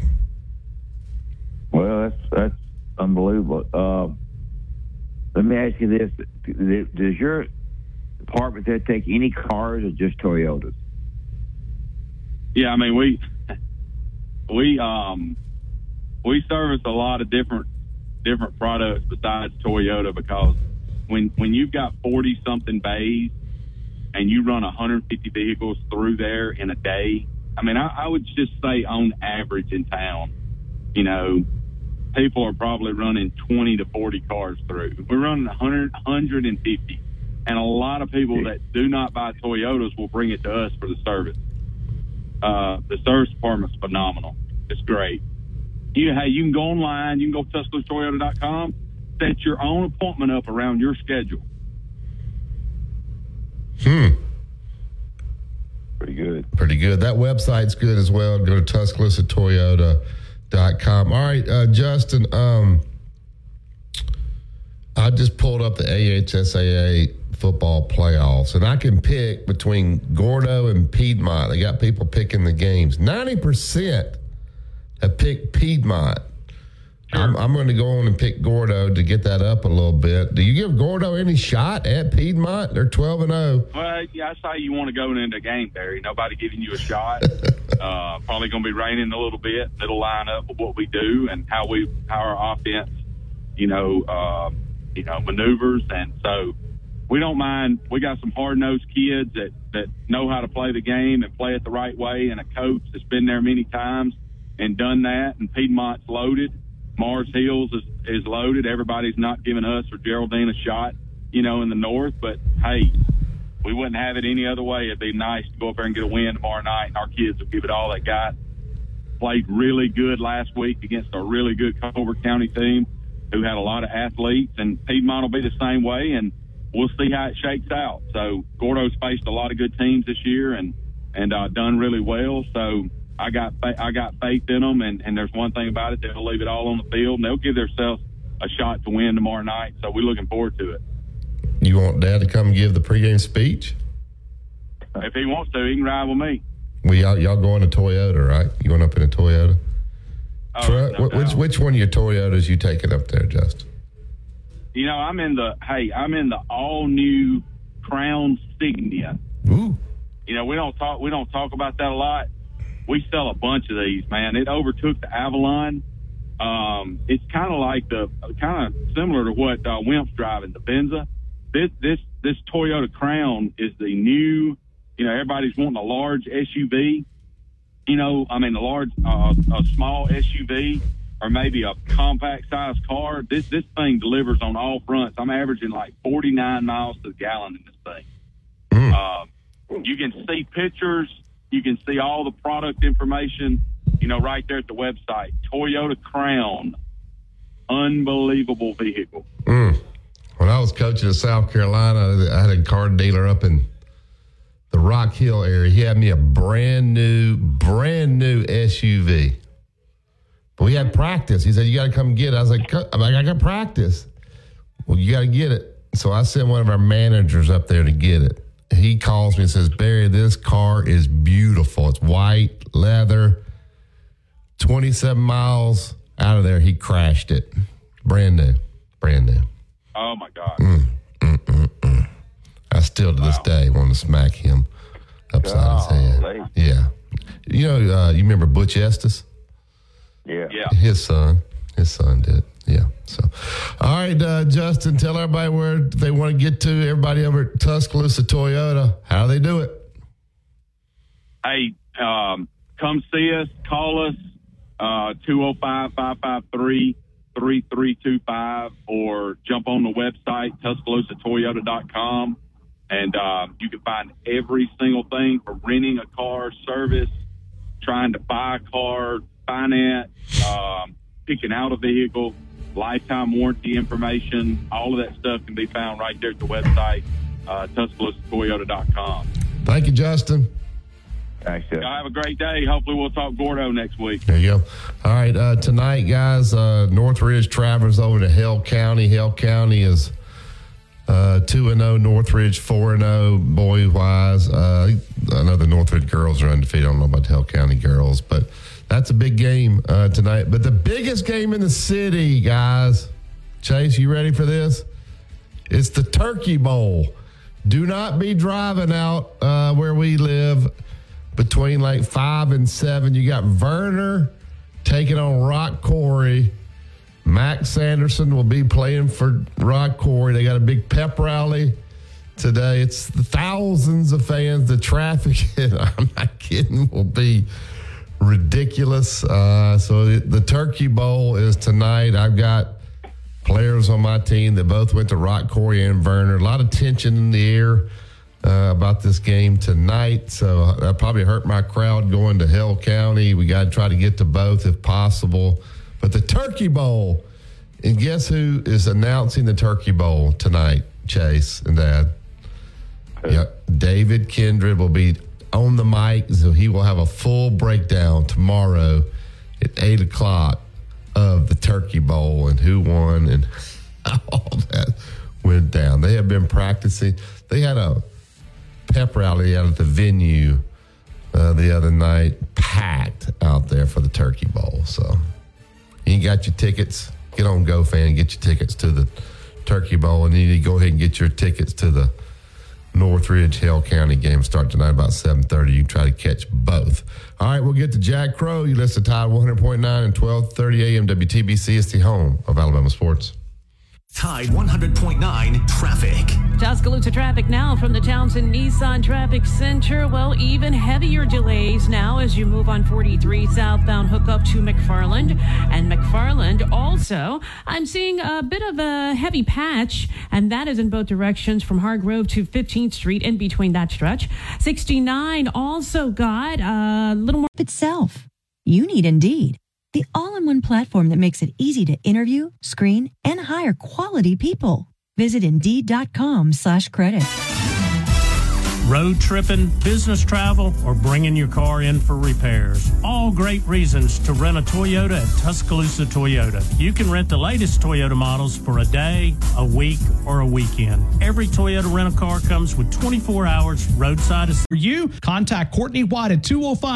Well, that's unbelievable. Let me ask you this: does your department take any cars or just Toyotas? Yeah, I mean we service a lot of different products besides Toyota, because when you've got 40 something bays and you run 150 vehicles through there in a day, I mean I would just say on average in town, you know, people are probably running 20 to 40 cars through. We're running 150, and a lot of people that do not buy Toyotas will bring it to us for the service. The service department's phenomenal. It's great. You can go online. You can go to TuscaloosaToyota.com. Set your own appointment up around your schedule. Pretty good. Pretty good. That website's good as well. Go to TuscaloosaToyota.com. All right, Justin, I just pulled up the AHSAA football playoffs, and I can pick between Gordo and Piedmont. They got people picking the games. 90% have picked Piedmont. Sure. I'm going to go on and pick Gordo to get that up a little bit. Do you give Gordo any shot at Piedmont? They're 12-0. Well, yeah, I say you want to go into a game, Barry. Nobody giving you a shot. Probably going to be raining a little bit. It'll line up with what we do and how our offense, maneuvers. And so we don't mind. We got some hard-nosed kids that know how to play the game and play it the right way, and a coach that's been there many times and done that. And Piedmont's loaded. Mars Hills is loaded. Everybody's not giving us or Geraldine a shot, in the north. But, hey, we wouldn't have it any other way. It'd be nice to go up there and get a win tomorrow night, and our kids will give it all they got. Played really good last week against a really good Colbert County team who had a lot of athletes, and Piedmont will be the same way, and we'll see how it shakes out. So Gordo's faced a lot of good teams this year and done really well. So I got faith in them, and there's one thing about it, they'll leave it all on the field, and they'll give themselves a shot to win tomorrow night. So we're looking forward to it. You want Dad to come give the pregame speech? If he wants to, he can ride with me. Well, y'all going to Toyota, right? You going up in a Toyota? Oh, no doubt. Which one of your Toyotas you taking up there, Justin? I'm in the all new Crown Signia. Ooh. We don't talk about that a lot. We sell a bunch of these, man. It overtook the Avalon. It's kind of similar to what Wimp's driving, the Venza. This Toyota Crown is the new. Everybody's wanting a large SUV. A small SUV or maybe a compact size car. This thing delivers on all fronts. I'm averaging like 49 miles to the gallon in this thing. You can see pictures. You can see all the product information, right there at the website. Toyota Crown. Unbelievable vehicle. When I was coaching in South Carolina, I had a car dealer up in the Rock Hill area. He had me a brand new SUV. But we had practice. He said, you got to come get it. I was like, I got practice. Well, you got to get it. So I sent one of our managers up there to get it. He calls me and says, Barry, this car is beautiful. It's white, leather, 27 miles out of there. He crashed it. Brand new. Oh, my God. I still, to this day, want to smack him upside his head. Yeah. You know, you remember Butch Estes? Yeah. His son did. Yeah. So, all right, Justin, tell everybody where they want to get to. Everybody over at Tuscaloosa Toyota, how they do it? Hey, come see us. Call us 205-553-3325 or jump on the website, TuscaloosaToyota.com. And you can find every single thing for renting a car, service, trying to buy a car, finance, picking out a vehicle, lifetime warranty information. All of that stuff can be found right there at the website, TuscaloosaToyota.com. Thank you, Justin. Thanks, Y'all have a great day. Hopefully we'll talk Gordo next week. There you go. All right, tonight, guys, Northridge travels over to Hale County. Hale County is 2-0, Northridge 4-0 boys-wise. I know the Northridge girls are undefeated. I don't know about the Hale County girls, but that's a big game tonight. But the biggest game in the city, guys. Chase, you ready for this? It's the Turkey Bowl. Do not be driving out where we live between like 5 and 7. You got Verner taking on Rock Quarry. Max Sanderson will be playing for Rock Quarry. They got a big pep rally today. It's the thousands of fans. The traffic, I'm not kidding, will be ridiculous. So the Turkey Bowl is tonight. I've got players on my team that both went to Rock Quarry and Verner. A lot of tension in the air about this game tonight. So that probably hurt my crowd going to Hale County. We got to try to get to both if possible. But the Turkey Bowl, and guess who is announcing the Turkey Bowl tonight, Chase and Dad? Yep, David Kindred will be on the mic, so he will have a full breakdown tomorrow at 8 o'clock of the Turkey Bowl and who won and how all that went down. They have been practicing. They had a pep rally out at the venue the other night, packed out there for the Turkey Bowl. So you got your tickets, get on GoFan and get your tickets to the Turkey Bowl, and you need to go ahead and get your tickets to the Northridge Hale County game. Start tonight about 7:30. You can try to catch both. All right, we'll get to Jack Crow. You listen to Tide 100.9 and 1230 AM WTBC. It's the home of Alabama sports. Tide 100.9 traffic. Tuscaloosa traffic now from the Townsend Nissan Traffic Center. Well, even heavier delays now as you move on 43 southbound hookup to McFarland. And McFarland also, I'm seeing a bit of a heavy patch, and that is in both directions from Hargrove to 15th Street in between that stretch. 69 also got a little more itself. You need Indeed, the all-in-one platform that makes it easy to interview, screen, and hire quality people. Visit Indeed.com/credit. Road tripping, business travel, or bringing your car in for repairs. All great reasons to rent a Toyota at Tuscaloosa Toyota. You can rent the latest Toyota models for a day, a week, or a weekend. Every Toyota rental-car comes with 24 hours roadside assistance. For you, contact Courtney White at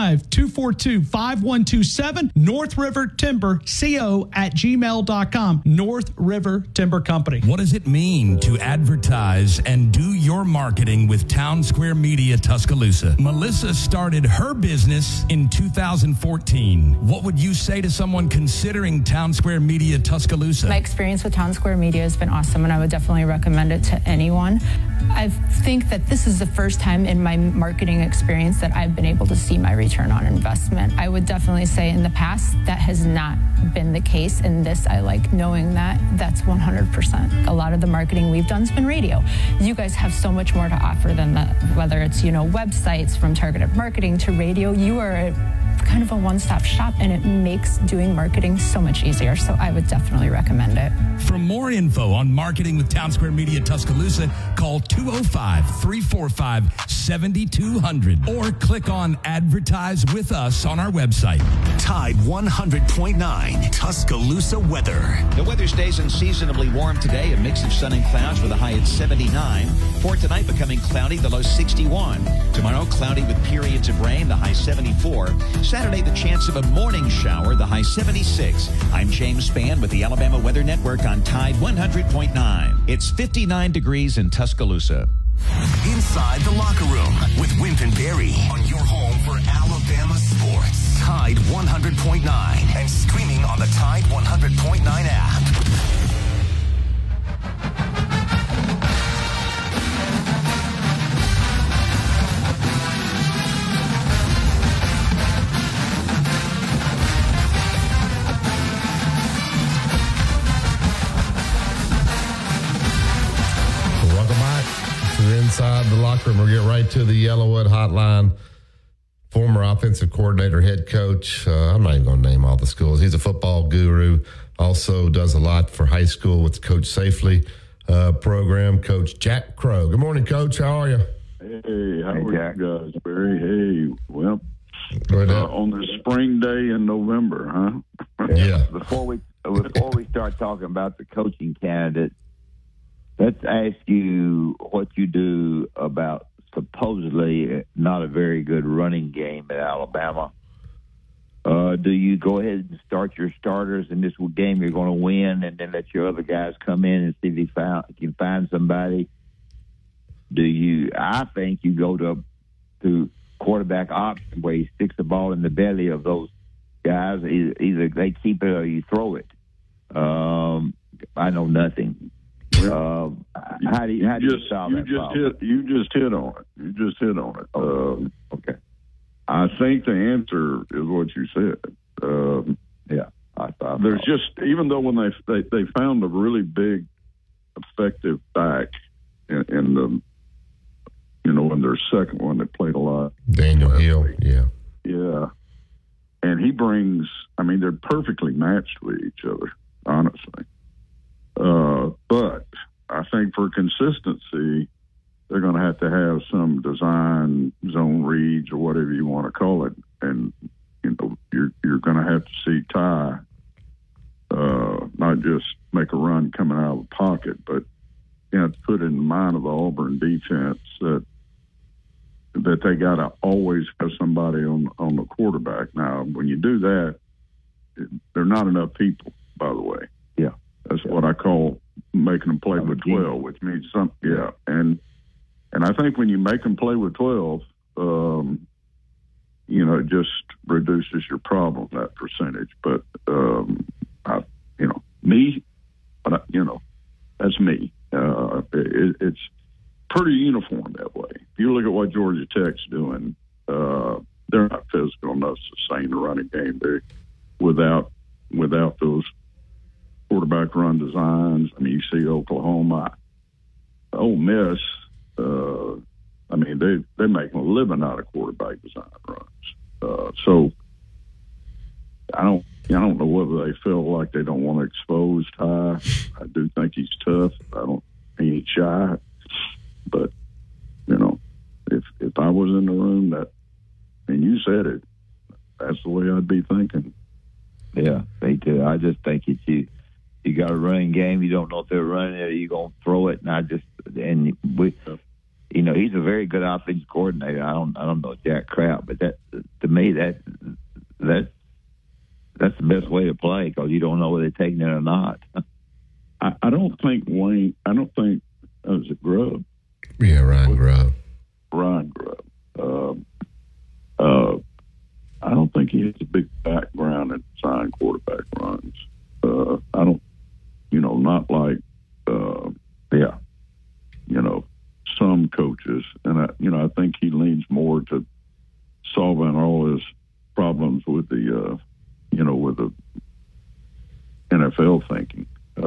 205-242-5127, North River Timber, co@gmail.com. North River Timber Company. What does it mean to advertise and do your marketing with Town Square Media Tuscaloosa? Melissa started her business in 2014. What would you say to someone considering Town Square Media Tuscaloosa? My experience with Town Square Media has been awesome, and I would definitely recommend it to anyone. I think that this is the first time in my marketing experience that I've been able to see my return on investment. I would definitely say in the past that has not been the case. In this, I like knowing that that's 100%. A lot of the marketing we've done has been radio. You guys have so much more to offer than that. Whether it's, websites from targeted marketing to radio, you are kind of a one-stop shop, and it makes doing marketing so much easier. So I would definitely recommend it. For more info on marketing with Town Square Media Tuscaloosa, call 205-345-7200 or click on Advertise with Us on our website. Tide 100.9 Tuscaloosa weather. The weather stays unseasonably warm today, a mix of sun and clouds with a high at 79. For tonight, becoming cloudy, the low 61. Tomorrow, cloudy with periods of rain, the high 74. Saturday, the chance of a morning shower, the high 76. I'm James Spann with the Alabama Weather Network on Tide 100.9. It's 59 degrees in Tuscaloosa. Inside the Locker Room with Wimp and Barry on your home for Alabama sports. Tide 100.9 and streaming on the Tide 100.9 app. Inside the Locker Room, we'll get right to the Yellowwood hotline. Former offensive coordinator, head coach. I'm not even going to name all the schools. He's a football guru. Also does a lot for high school with the Coach Safely program. Coach Jack Crow. Good morning, Coach. How are you? Hey, how are you guys, Barry? Hey, well, on the spring day in November, huh? Yeah. Before we start talking about the coaching candidate, let's ask you what you do about supposedly not a very good running game at Alabama. Do you go ahead and start your starters in this game you're going to win and then let your other guys come in and see if you can find somebody? I think you go to quarterback option where you stick the ball in the belly of those guys. Either they keep it or you throw it. I know nothing. How do you solve that problem? You just hit on it. Okay. I think the answer is what you said. I thought there's just, even though when they found a really big, effective back in the, in their second one that played a lot. Daniel Hill, yeah. Yeah. And he brings, they're perfectly matched with each other, honestly. But I think for consistency, they're going to have some design zone reads or whatever you want to call it. And, you're going to have to see Ty, not just make a run coming out of the pocket, but you have to put in the mind of the Auburn defense that they got to always have somebody on the quarterback. Now, when you do that, there are not enough people, by the way. Yeah. That's what I call making them play with 12, which means something. Yeah. And I think when you make them play with 12, it just reduces your problem, that percentage. But, that's me. It's pretty uniform that way. If you look at what Georgia Tech's doing, they're not physical enough to sustain the running game without those quarterback run designs. You see Oklahoma, Ole Miss. They make a living out of quarterback design runs. So I don't know whether they feel like they don't want to expose Ty. I do think he's tough. He ain't shy. But if I was in the room, and you said it, that's the way I'd be thinking. Yeah, me too. I just think you got a running game. You don't know if they're running it or you're going to throw it. He's a very good offensive coordinator. I don't know Jack Kraut, but that to me that's the best way to play because you don't know whether they're taking it or not. I don't think was it Grubb? Yeah, Ryan Grubb. I don't think he has a big background in design quarterback runs. I don't, not like, some coaches. And I think he leans more to solving all his problems with the, with the NFL thinking.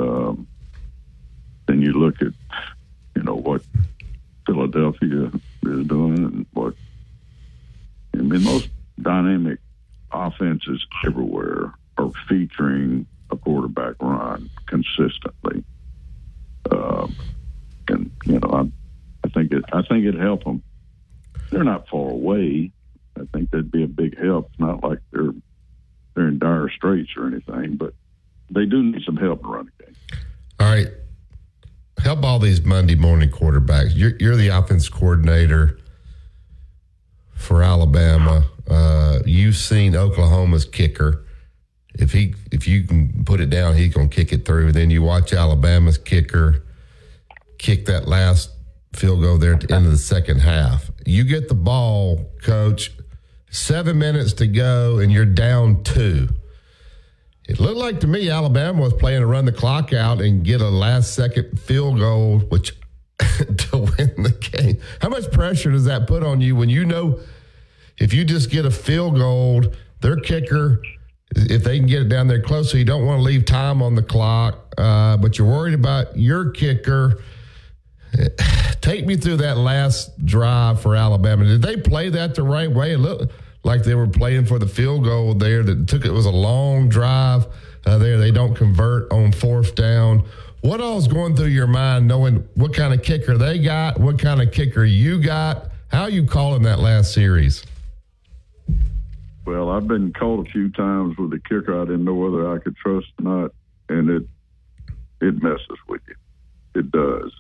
Then you look at, what Philadelphia is doing and what, most dynamic offenses everywhere are featuring a quarterback run consistently. think it'd help them. They're not far away. I think that'd be a big help. It's not like they're in dire straits or anything, but they do need some help in the running game. All right. Help all these Monday morning quarterbacks. You're the offense coordinator for Alabama. You've seen Oklahoma's kicker. If you can put it down, he's going to kick it through. Then you watch Alabama's kicker kick that last field goal there at the end of the second half. You get the ball, Coach, 7 minutes to go, and you're down 2. It looked like to me Alabama was playing to run the clock out and get a last-second field goal, which to win the game. How much pressure does that put on you when you know if you just get a field goal, their kicker, if they can get it down there close, so you don't want to leave time on the clock, but you're worried about your kicker. Take me through that last drive for Alabama. Did they play that the right way? It looked like they were playing for the field goal there. It was a long drive there. They don't convert on 4th down. What all is going through your mind knowing what kind of kicker they got, what kind of kicker you got? How are you calling that last series? Well, I've been called a few times with a kicker I didn't know whether I could trust or not, and it messes with you. It does.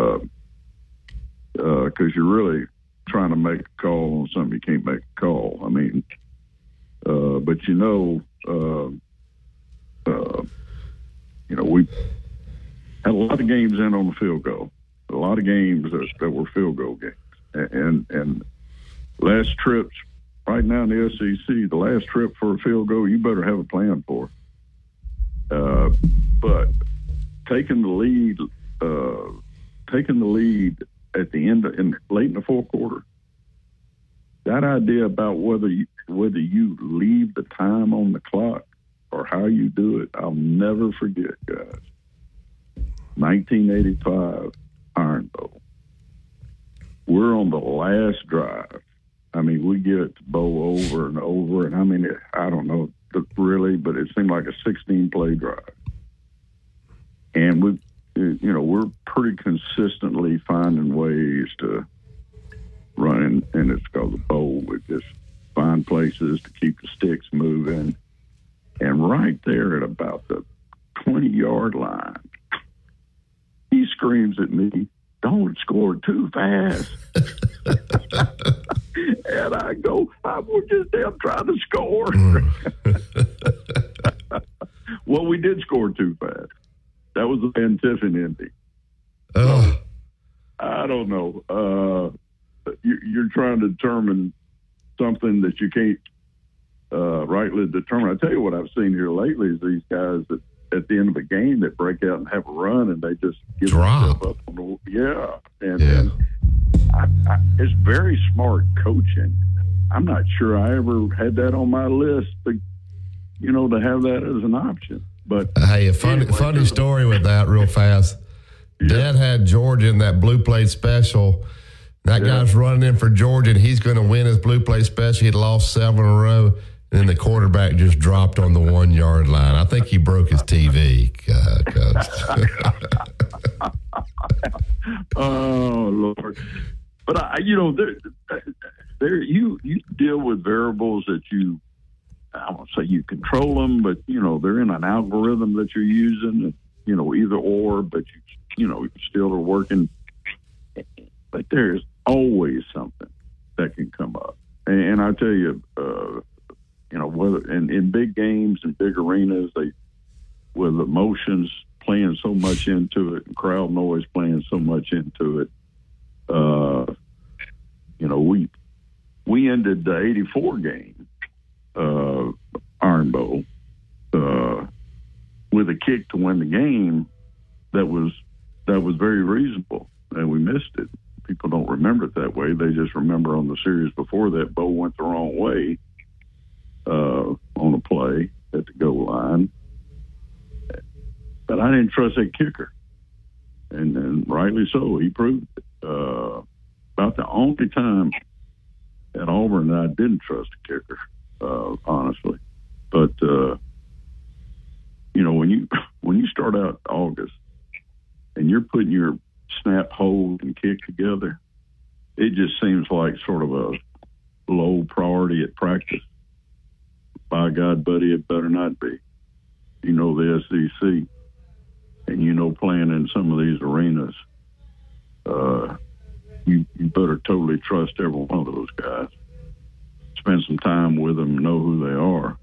Because you're really trying to make a call on something you can't make a call. I mean, but we had a lot of games in on the field goal. A lot of games that were field goal games, and last trips right now in the SEC, the last trip for a field goal, you better have a plan for. But taking the lead at the end, late in the fourth quarter, that idea about whether you leave the time on the clock or how you do it, I'll never forget, guys. 1985 Iron Bowl. We're on the last drive. I mean, we get it to Bo over and over, and I mean, I don't know really, but it seemed like a 16-play drive. And we're pretty consistently finding ways to run, and it's called the bowl. We just find places to keep the sticks moving. And right there at about the 20-yard line, he screams at me, "Don't score too fast." And I go, "I was just damn trying to score." Well, we did score too fast. That was the Van Tiffin ending. So, I don't know. You're trying to determine something that you can't rightly determine. I tell you what I've seen here lately is these guys that at the end of a game that break out and have a run and they just give themselves up on the and it's very smart coaching. I'm not sure I ever had that on my list to have that as an option. But hey, a funny story with that real fast. Dad had Georgia in that blue plate special. That guy's running in for Georgia, and he's going to win his blue plate special. He'd lost 7 in a row, and then the quarterback just dropped on the 1-yard line. I think he broke his TV. Oh, Lord. But, you deal with variables that I won't say you control them, but, they're in an algorithm that you're using, either or, but you still are working. But there's always something that can come up. And I tell you, whether in big games and big arenas, with emotions playing so much into it and crowd noise playing so much into it, we ended the 84 game, Iron Bowl, with a kick to win the game that was very reasonable, and we missed it. People don't remember it that way. They just remember on the series before that, Bo went the wrong way on a play at the goal line. But I didn't trust that kicker, and rightly so. He proved it. About the only time at Auburn that I didn't trust a kicker, honestly. But when you start out August and you're putting your snap, hold, and kick together. It just seems like sort of a low priority at practice. By God, buddy, it better not be. You know the SEC, and you know playing in some of these arenas, you better totally trust every one of those guys. Spend some time with them, know who they are.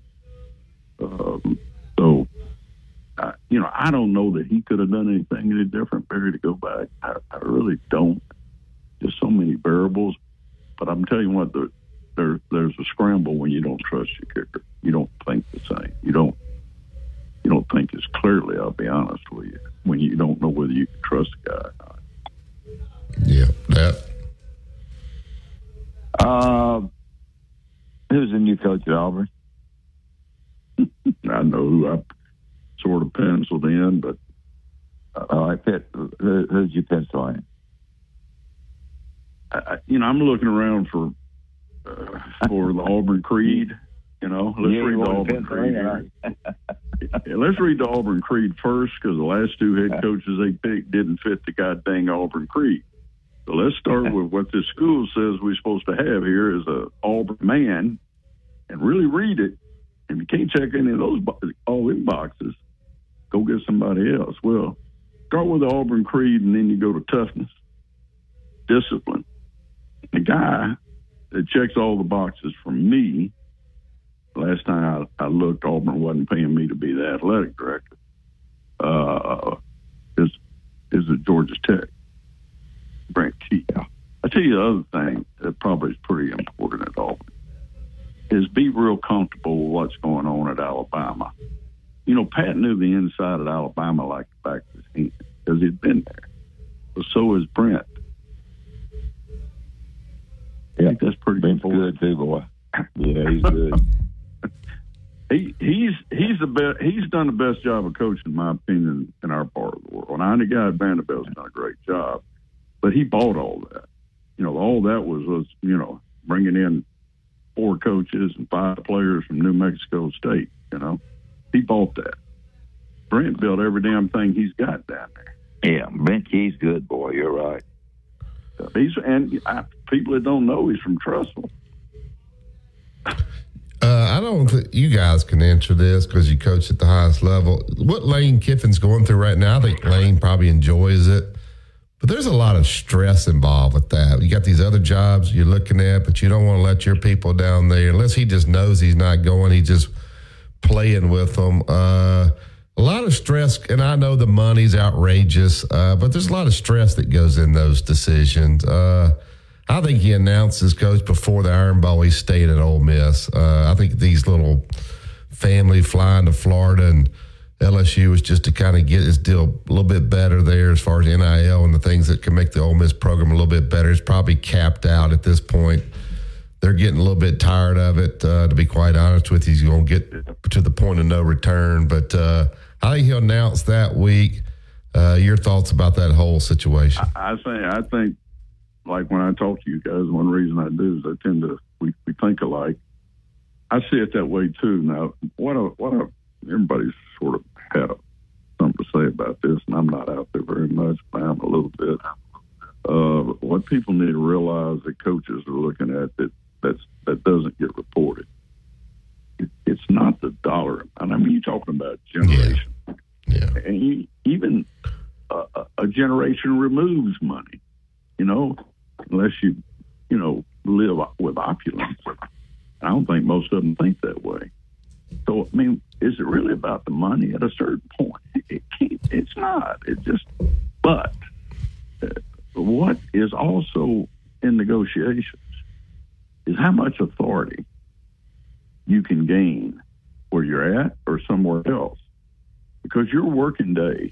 I don't know that he could have done anything any different, Barry, to go back. I really don't. There's so many variables. But I'm telling you what, there's a scramble when you don't trust your kicker. You don't think the same. You don't think as clearly, I'll be honest with you, when you don't know whether you can trust a guy or not. Yeah, that. Who's the new coach at Auburn? I know who I sort of penciled in, but who's you pencil in? I'm looking around for the Auburn Creed. Let's read the Auburn Creed. Let's read the Auburn Creed first, because the last two head coaches they picked didn't fit the goddamn Auburn Creed. So let's start with what this school says we're supposed to have here is a Auburn man, and really read it. If you can't check any of those all them boxes, go get somebody else. Well, start with the Auburn Creed, and then you go to toughness, discipline. The guy that checks all the boxes for me, last time I looked, Auburn wasn't paying me to be the athletic director, is at Georgia Tech, Brent Key. I tell you the other thing that probably is pretty important at Auburn is be real comfortable with what's going on at Alabama. Pat knew the inside of Alabama like the back of his hand because he'd been there. But so is Brent. I think that's pretty Brent's important. Good too, boy. Yeah, he's good. He's the best. He's done the best job of coaching, in my opinion, in our part of the world. Now, the guy at Vanderbilt's done a great job, but he bought all that. All that was bringing in 4 coaches and 5 players from New Mexico State. He bought that. Brent built every damn thing he's got down there. Yeah, Brent Key's good, boy. You're right. People that don't know, he's from Trussville. I don't think you guys can answer this because you coach at the highest level. What Lane Kiffin's going through right now, I think Lane probably enjoys it. But there's a lot of stress involved with that. You got these other jobs you're looking at, but you don't want to let your people down there unless he just knows he's not going. He's just playing with them. A lot of stress, and I know the money's outrageous, but there's a lot of stress that goes in those decisions. I think he announced his coach before the Iron Bowl he stayed at Ole Miss. I think these little family flying to Florida and LSU was just to kind of get his deal a little bit better there as far as NIL and the things that can make the Ole Miss program a little bit better. It's probably capped out at this point. They're getting a little bit tired of it, to be quite honest with you. He's going to get to the point of no return. But I think he'll announce that week. Your thoughts about that whole situation? I think, like when I talk to you guys, one reason I do is we think alike. I see it that way too. Now, everybody's sort of had something to say about this, and I'm not out there very much, but I'm a little bit. But what people need to realize that coaches are looking at that doesn't get reported. It's not the dollar. I mean, you're talking about generation. Yeah. And even a generation removes money, unless you live with opulence. I don't think most of them think that way. So, I mean, is it really about the money at a certain point? It's not. But what is also in negotiations is how much authority you can gain where you're at or somewhere else. Because your working day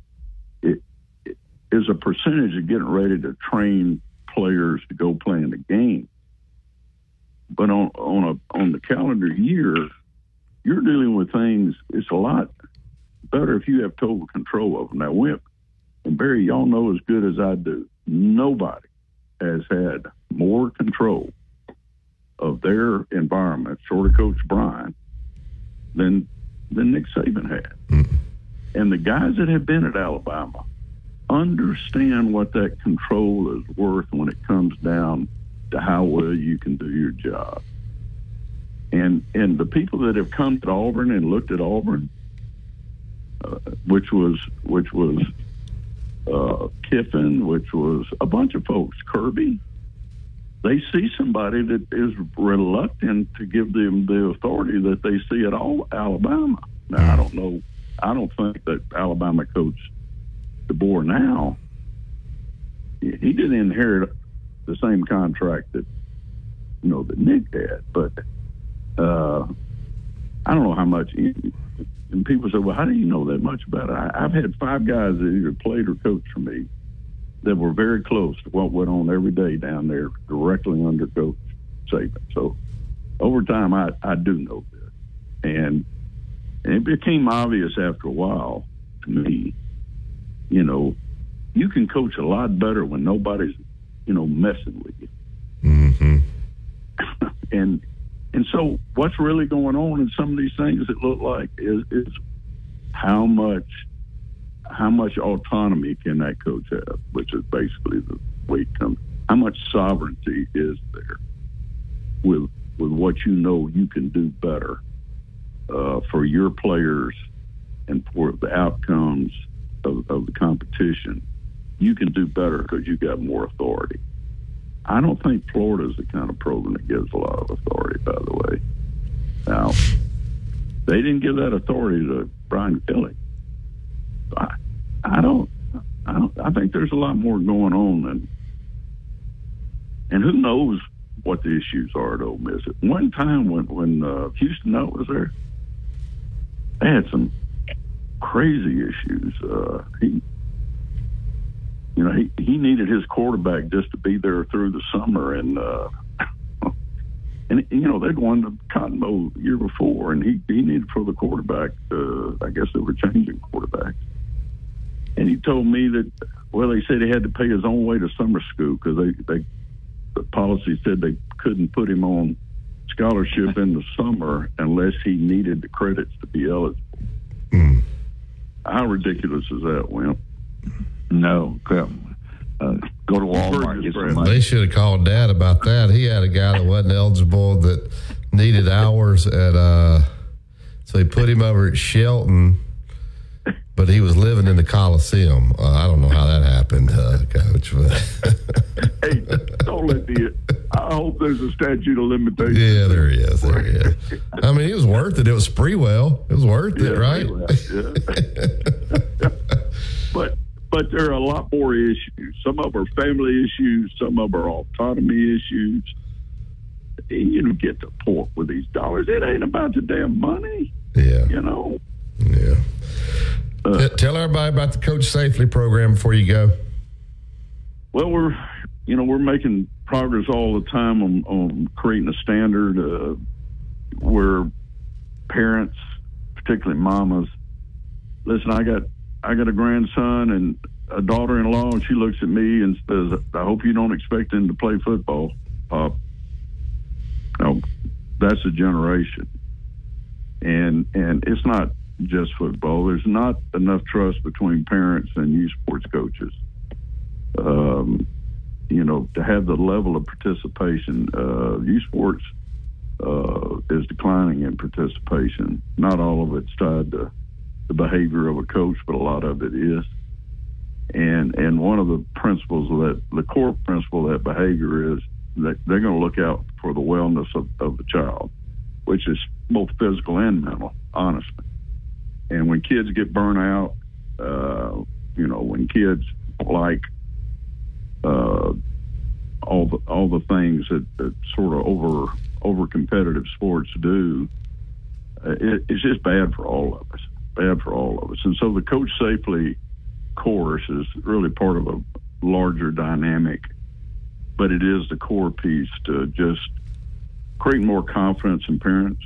is a percentage of getting ready to train players to go play in the game. But on the calendar year, you're dealing with things. It's a lot better if you have total control of them. Now, and Barry, y'all know as good as I do, nobody has had more control of their environment, short of Coach Brian, than Nick Saban had. Mm-hmm. And the guys that have been at Alabama understand what that control is worth when it comes down to how well you can do your job. And the people that have come to Auburn and looked at Auburn, which was Kiffin, which was a bunch of folks, Kirby, they see somebody that is reluctant to give them the authority that they see at Alabama. Now, I don't know. I don't think that Alabama coach DeBoer now, he didn't inherit the same contract that that Nick had, but I don't know how much. And people say, well, how do you know that much about it? I've had 5 guys that either played or coached for me that were very close to what went on every day down there directly under Coach Saban. So over time, I do know this. And it became obvious after a while to me, you can coach a lot better when nobody's, messing with you. Mm-hmm. And so what's really going on in some of these things that look like is how much autonomy can that coach have, which is basically the way it comes. How much sovereignty is there with what you can do better for your players and for the outcomes of the competition. You can do better because you got more authority. I don't think Florida is the kind of program that gives a lot of authority, by the way. Now, they didn't give that authority to Brian Kelly. I think there's a lot more going on and who knows what the issues are at Ole Miss. At one time when Houston Nutt was there, they had some crazy issues. He needed his quarterback just to be there through the summer, and they'd won the Cotton Bowl the year before, and he needed for the quarterback. I guess they were changing quarterbacks, and he told me that they said he had to pay his own way to summer school because the policy said they couldn't put him on scholarship in the summer unless he needed the credits to be eligible. How ridiculous is that, Wimp? No, go to Walmart. Get some money. They should have called Dad about that. He had a guy that wasn't eligible that needed hours so he put him over at Shelton, but he was living in the Coliseum. I don't know how that happened, Coach. Hey, don't let I hope there's a statute of limitations. Yeah, there is. I mean, it was worth it. It was Sprewell. It was worth it, right? Yeah. But there are a lot more issues. Some of them are family issues. Some of them are autonomy issues. You don't get the point with these dollars. It ain't about the damn money. Yeah. Yeah. Tell everybody about the Coach Safely program before you go. Well, we're making progress all the time on creating a standard where parents, particularly mamas, listen, I got a grandson and a daughter-in-law, and she looks at me and says, I hope you don't expect him to play football, Pop. No, that's a generation. And it's not just football. There's not enough trust between parents and youth sports coaches. To have the level of participation, youth sports is declining in participation. Not all of it's tied to the behavior of a coach, but a lot of it is. And one of the principles the core principle of that behavior is that they're going to look out for the wellness of the child, which is both physical and mental, honestly. And when kids get burnt out, when kids like all the things that sort of over competitive sports do, it's just bad for all of us. And so the Coach Safely course is really part of a larger dynamic, but it is the core piece to just create more confidence in parents.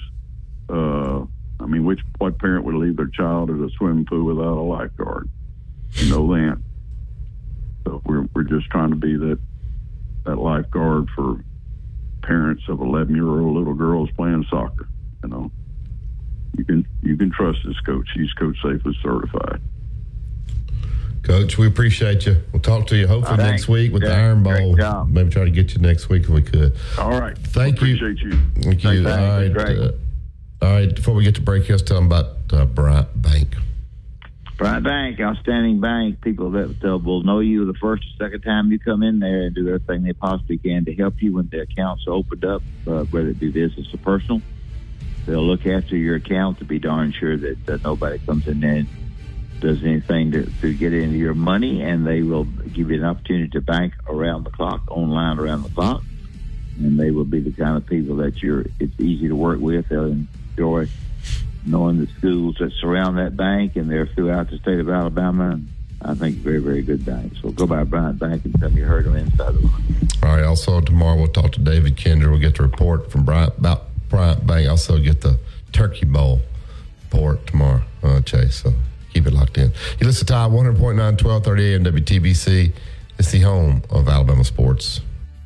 What parent would leave their child at a swimming pool without a lifeguard? That. So we're just trying to be that lifeguard for parents of 11-year-old little girls playing soccer. You can trust this coach. He's Coach Safely certified. Coach, we appreciate you. We'll talk to you hopefully next week with the Iron Bowl. Maybe try to get you next week if we could. All right. Thank you. Appreciate you. Thank you. All right. Before we get to break, let's tell them about Bryant Bank. Bryant Bank, outstanding bank. People that will know you the first or second time you come in there and do everything they possibly can to help you when the accounts are opened up, whether it be business or personal. They'll look after your account to be darn sure that nobody comes in there and does anything to get into your money, and they will give you an opportunity to bank around the clock, online around the clock, and they will be the kind of people that it's easy to work with. They'll enjoy knowing the schools that surround that bank, and they're throughout the state of Alabama. And I think very, very good bank. So go by Bryant Bank and tell me you heard them inside the line. All right. Also tomorrow we'll talk to David Kinder. We'll get the report from Bryant Bank. Also get the Turkey Bowl report tomorrow, Chase. So keep it locked in. You listen to Tide 100.9, 1230 AM WTBC. It's the home of Alabama sports.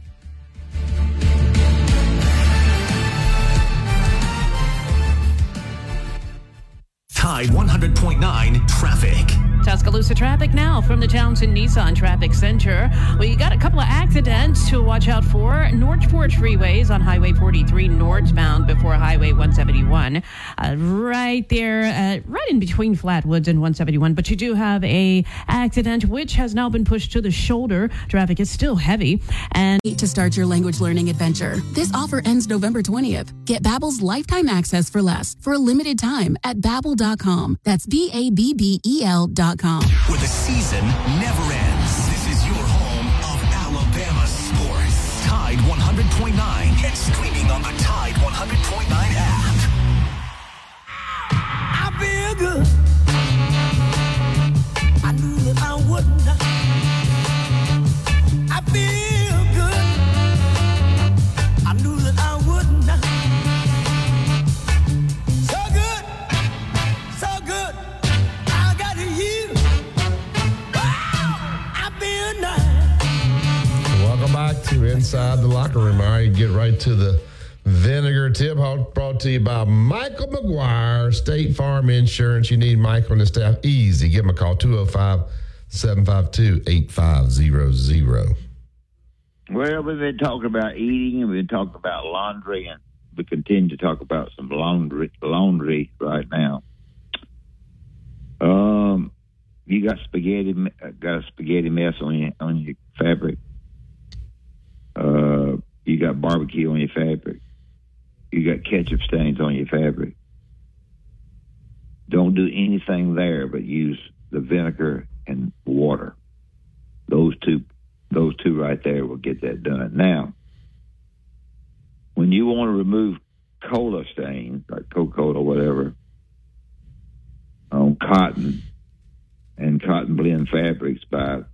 Tide 100.9 traffic. Tuscaloosa traffic now from the Townsend Nissan Traffic Center. We got a couple of accidents to watch out for. Northport freeways on Highway 43 northbound before Highway 171. Right there, right in between Flatwoods and 171. But you do have a accident which has now been pushed to the shoulder. Traffic is still heavy. And to start your language learning adventure. This offer ends November 20th. Get Babbel's lifetime access for less for a limited time at Babbel.com. That's BABBEL.com. Where the season never ends. This is your home of Alabama sports. Tide 100.9 and streaming on the Tide 100.9 app. I feel good. I knew that I wouldn't. I feel good. I knew that I wouldn't. So good. So good. I got you. I feel nice. Welcome back to Inside the Locker Room. All right, get right to the Vinegar Tip, brought to you by Michael McGuire, State Farm Insurance. You need Michael and his staff. Easy. Give him a call, 205-752-8500. Well, we've been talking about eating, and we've been talking about laundry, and we continue to talk about some laundry right now. You got a spaghetti mess on your fabric. You got barbecue on your fabric. You got ketchup stains on your fabric. Don't do anything there but use the vinegar and water. Those two right there will get that done. Now, when you want to remove cola stains, like Coca-Cola or whatever, on cotton and cotton blend fabrics,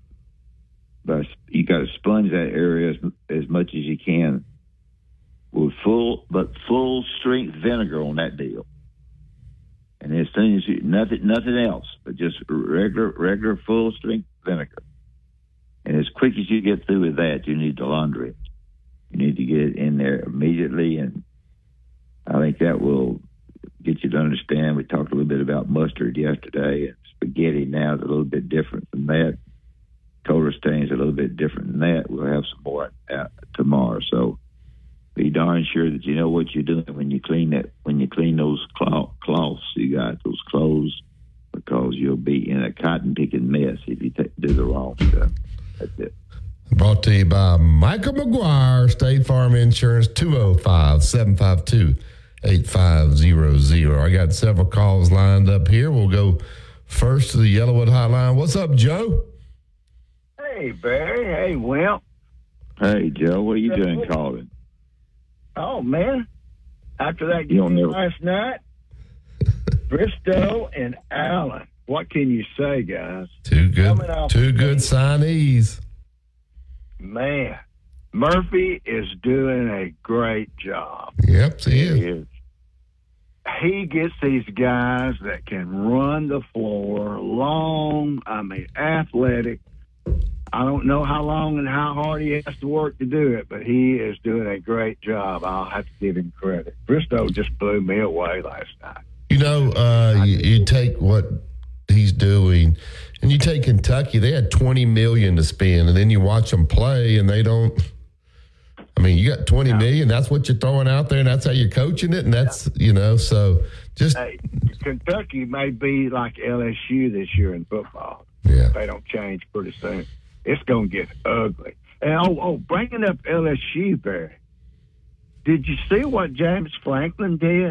you got to sponge that area as much as you can with full strength vinegar on that deal. And as soon as nothing else, but just regular full strength vinegar. And as quick as you get through with that, you need to laundry it. You need to get it in there immediately, and I think that will get you to understand. We talked a little bit about mustard yesterday, and spaghetti now is a little bit different from that. Cola stains a little bit different than that. We'll have some more tomorrow. So be darn sure that you know what you're doing when you clean those cloths you got, those clothes, because you'll be in a cotton picking mess if you do the wrong stuff. That's it. Brought to you by Michael McGuire, State Farm Insurance, 205-752-8500. I got several calls lined up here. We'll go first to the Yellowwood Hotline. What's up, Joe? Hey, Barry. Hey, Wimp. Hey, Joe. What are you doing calling? Oh, man. After that game last night, Bristow and Allen. What can you say, guys? Two good signees. Man, Murphy is doing a great job. Yep, he is. He gets these guys that can run the floor, athletic. I don't know how long and how hard he has to work to do it, but he is doing a great job. I'll have to give him credit. Bristow just blew me away last night. You know, you take what he's doing. And you take Kentucky, they had $20 million to spend, and then you watch them play, and they don't. I mean, you got $20 million. That's what you're throwing out there, and that's how you're coaching it, and that's so just. Hey, Kentucky may be like LSU this year in football. Yeah, if they don't change pretty soon, it's going to get ugly. And bringing up LSU, Barry, did you see what James Franklin did?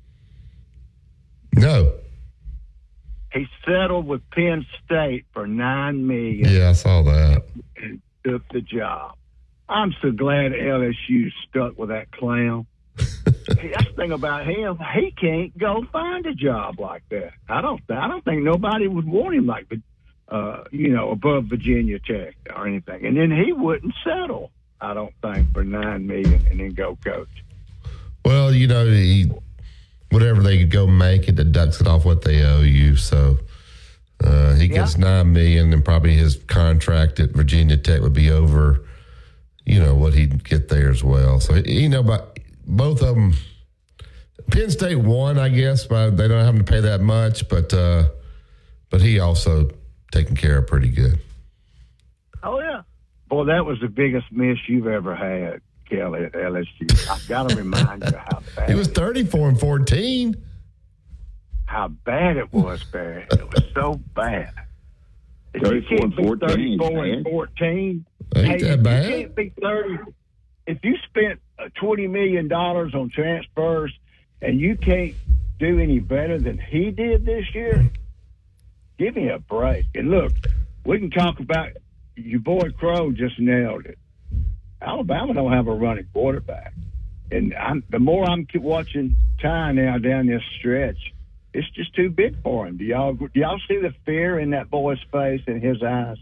No. He settled with Penn State for $9 million. Yeah, I saw that. And took the job. I'm so glad LSU stuck with that clown. That's the thing about him. He can't go find a job like that. I don't think nobody would want him like, above Virginia Tech or anything. And then he wouldn't settle, I don't think, for $9 million and then go coach. Well, whatever they could go make, it deducts it off what they owe you. So he gets $9 million, and probably his contract at Virginia Tech would be over, what he'd get there as well. So, but both of them, Penn State won, I guess, but they don't have to pay that much. But he also taken care of pretty good. Oh, yeah. Boy, that was the biggest miss you've ever had, Kelly, at LSU. I've got to remind you how bad he was 34-14. How bad it was, Barry. It was so bad. 34-14. 34-14. Ain't that bad? You can't be 30. If you spent $20 million on transfers and you can't do any better than he did this year, give me a break. And look, we can talk about your boy Crow just nailed it. Alabama don't have a running quarterback. And the more I'm watching Ty now down this stretch, it's just too big for him. Do y'all see the fear in that boy's face and his eyes?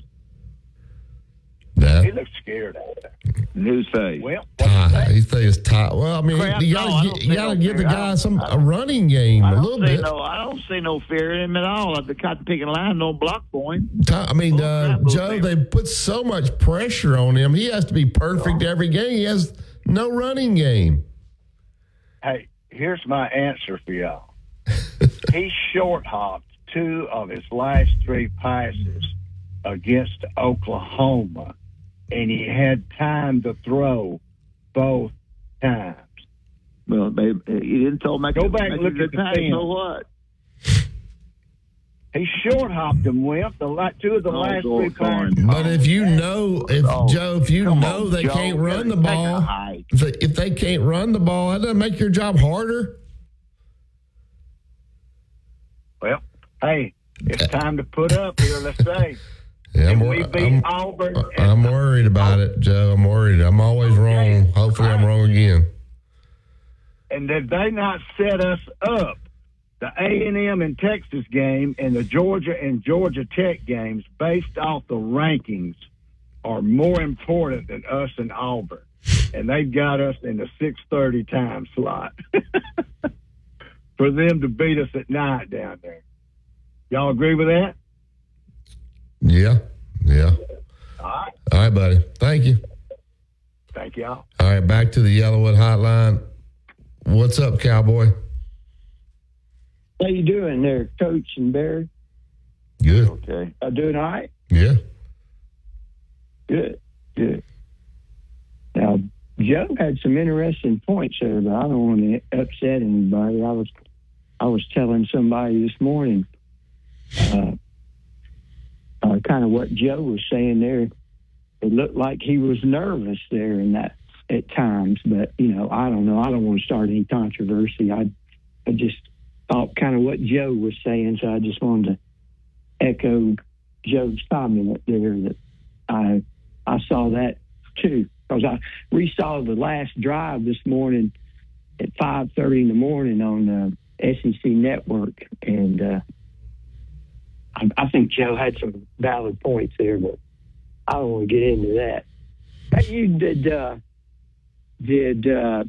Yeah. He looks scared out there. Who's say? Well, he says Ty. Well, I mean, you got to give the guy a running game a little bit. I don't see no fear in him at all. The cotton picking line, no block for him. I mean, Joe, they put so much pressure on him. He has to be perfect every game. He has no running game. Hey, here's my answer for y'all. He short hopped 2 of his last 3 passes against Oklahoma, and he had time to throw both times. Well, babe, you didn't tell him. Go back and look at the film. So what? He short hopped them with 2 of the last 3 passes. But if you know, Joe, they can't run the ball, if they can't run the ball, that doesn't make your job harder. Well, hey, it's time to put up here. Let's say. Yeah, I'm worried about it, Joe. I'm worried. I'm always wrong. Hopefully, I'm wrong again. And did they not set us up? The A&M and Texas game and the Georgia and Georgia Tech games, based off the rankings, are more important than us and Auburn. And they've got us in the 6:30 time slot for them to beat us at night down there. Y'all agree with that? Yeah. All right, buddy. Thank you. Thank y'all. All right, back to the Yellowwood Hotline. What's up, Cowboy? How you doing there, Coach and Barry? Good. Okay. Doing all right? Yeah. Good. Now, Joe had some interesting points there, but I don't want to upset anybody. I was telling somebody this morning kind of what Joe was saying there. It looked like he was nervous there in that at times, but I don't know. I don't want to start any controversy. I just thought kind of what Joe was saying, so I just wanted to echo Joe's comment there that I saw that too, because I resaw the last drive this morning at 5:30 in the morning on SEC Network, and I think Joe had some valid points there, but I don't want to get into that. Did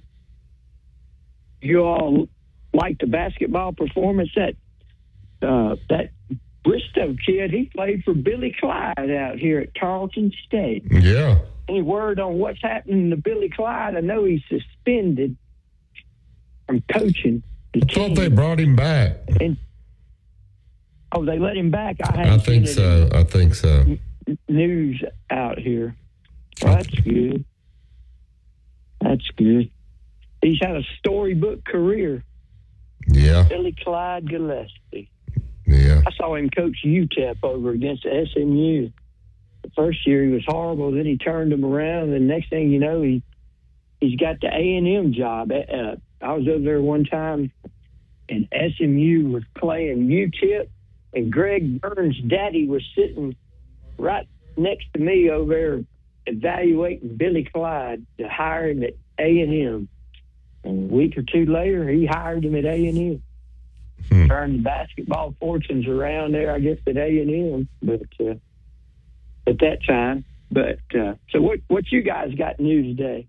you all like the basketball performance that Bristow kid? He played for Billy Clyde out here at Tarleton State. Yeah. Any word on what's happening to Billy Clyde? I know he's suspended from coaching the team. I thought they brought him back. And Oh, they let him back? I think so. I think so. News out here. Well, that's good. That's good. He's had a storybook career. Yeah. Billy Clyde Gillespie. Yeah. I saw him coach UTEP over against SMU. The first year he was horrible. Then he turned him around. And the next thing you know, he's got the A&M job. I was over there one time, and SMU was playing UTEP, and Greg Burns' daddy was sitting right next to me over there evaluating Billy Clyde to hire him at A&M. And a week or two later, he hired him at A&M. Turned the basketball fortunes around there, I guess, at A&M, but at that time. But so what you guys got new today?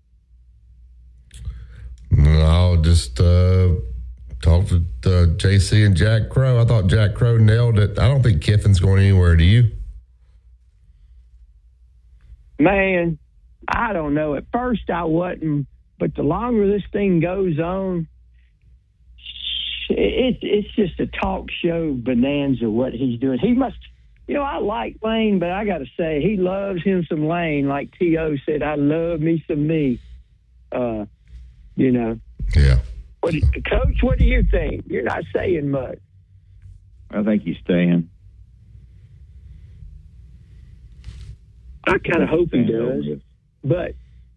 I'll just talk to JC and Jack Crow. I thought Jack Crow nailed it. I don't think Kiffin's going anywhere. Do you? Man, I don't know. At first I wasn't, but the longer this thing goes on, it's just a talk show bonanza what he's doing. He must, I like Lane, but I got to say, he loves him some Lane. Like T.O. said, I love me some me. Yeah. Coach, what do you think? You're not saying much. I think he's staying. I kind of hope he does. But,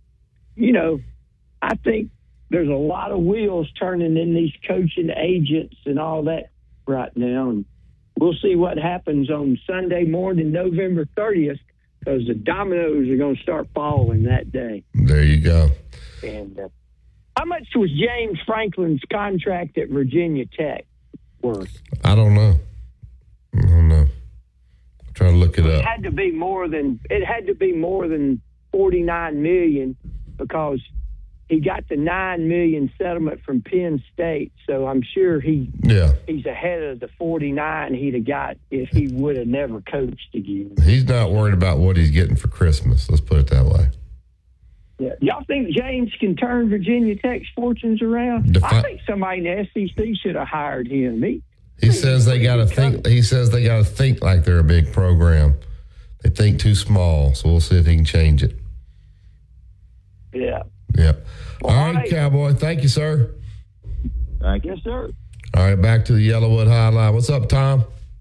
I think there's a lot of wheels turning in these coaching agents and all that right now. And we'll see what happens on Sunday morning, November 30th, because the dominoes are going to start falling that day. There you go. And how much was James Franklin's contract at Virginia Tech worth? I don't know. I'm trying to look it up. It had to be more than $49 million because he got the $9 million settlement from Penn State. So I'm sure he's ahead of the 49 he'd have got if he would have never coached again. He's not worried about what he's getting for Christmas. Let's put it that way. Yeah. Y'all think James can turn Virginia Tech's fortunes around? I think somebody in the SEC should have hired him. He says they got to think. He says they got to think like they're a big program. They think too small. So we'll see if he can change it. Yeah. Yep. All right, Cowboy. Thank you, sir. Thank you, sir. All right, back to the Yellowwood Hotline. What's up, Tom?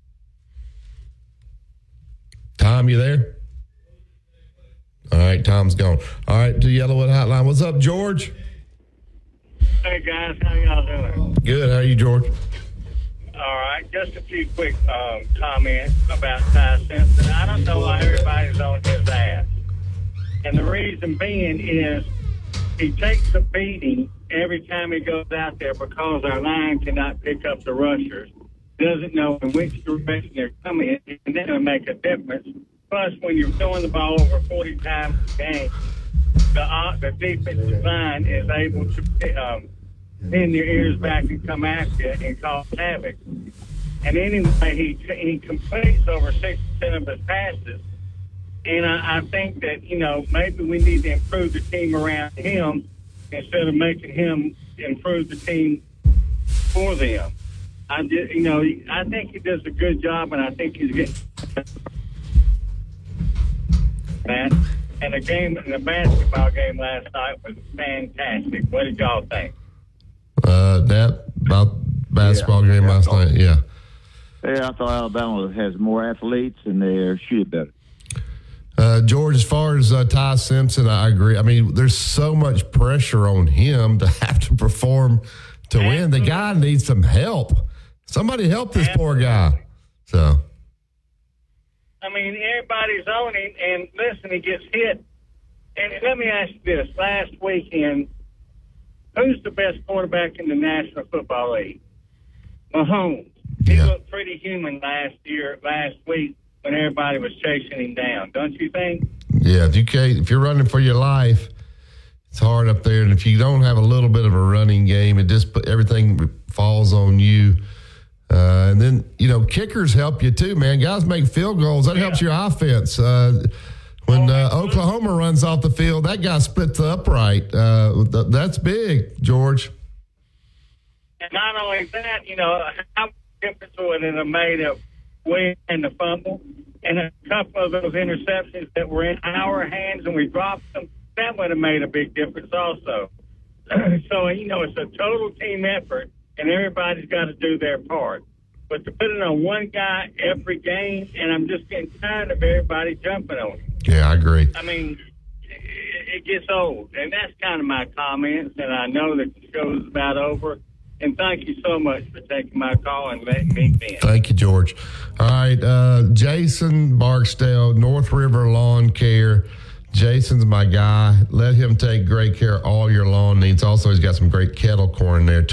Tom, you there? All right, Tom's gone. All right, to the Yellowwood Hotline. What's up, George? Hey, guys. How y'all doing? Good. How are you, George? All right. Just a few quick comments about Ty Simpson. I don't know why everybody's on his ass. And the reason being is he takes a beating every time he goes out there because our line cannot pick up the rushers, doesn't know in which direction they're coming, and then it'll make a difference. Plus, when you're throwing the ball over 40 times a game, the defensive line is able to pin their ears back and come after you and cause havoc. And anyway, he completes over 6% of his passes. And I think that, maybe we need to improve the team around him instead of making him improve the team for them. I think he does a good job, and I think he's getting that. And the basketball game last night was fantastic. What did y'all think? About basketball game last night, yeah. Yeah, I thought Alabama has more athletes and they're shooting better. George, as far as Ty Simpson, I agree. I mean, there's so much pressure on him to have to perform to win. The guy needs some help. Somebody help this poor guy. So, I mean, everybody's on him, and listen, he gets hit. And let me ask you this. Last weekend, who's the best quarterback in the National Football League? Mahomes. He looked pretty human last week when everybody was chasing him down. Don't you think? Yeah, if you're running for your life, it's hard up there. And if you don't have a little bit of a running game, everything falls on you. And then, kickers help you too, man. Guys make field goals. That helps your offense. When Oklahoma runs off the field, that guy splits the upright. That's big, George. And not only that, how difference would it have made win and the fumble, and a couple of those interceptions that were in our hands and we dropped them, that would have made a big difference also. So, it's a total team effort, and everybody's got to do their part. But to put it on one guy every game, and I'm just getting tired of everybody jumping on him. Yeah, I agree. I mean, it gets old, and that's kind of my comments, and I know that the show's about over. And thank you so much for taking my call and letting me in. Thank you, George. All right, Jason Barksdale, North River Lawn Care. Jason's my guy. Let him take great care of all your lawn needs. Also, he's got some great kettle corn there.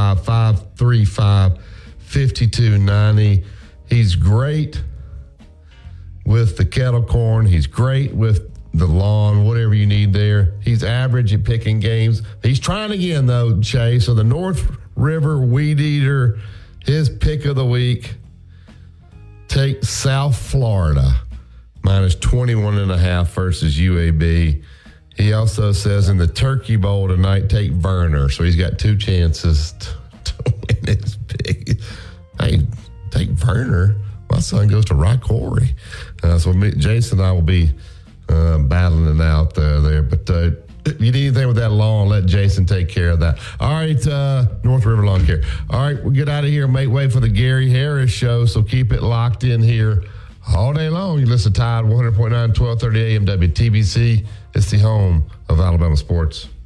205-535-5290. He's great with the kettle corn. He's great with the lawn, whatever you need there. He's average at picking games. He's trying again, though, Jay. So the North River Weed Eater, his pick of the week, take South Florida, minus 21.5 versus UAB. He also says in the Turkey Bowl tonight, take Verner. So he's got two chances to win his pick. Hey, take Verner. My son goes to Rock Quarry. Jason and I will be battling it out there. But if you need anything with that lawn, let Jason take care of that. All right, North River Lawn Care. All right, we'll get out of here and make way for the Gary Harris Show, so keep it locked in here all day long. You listen to Tide 100.9, 1230 AM WTBC. It's the home of Alabama sports.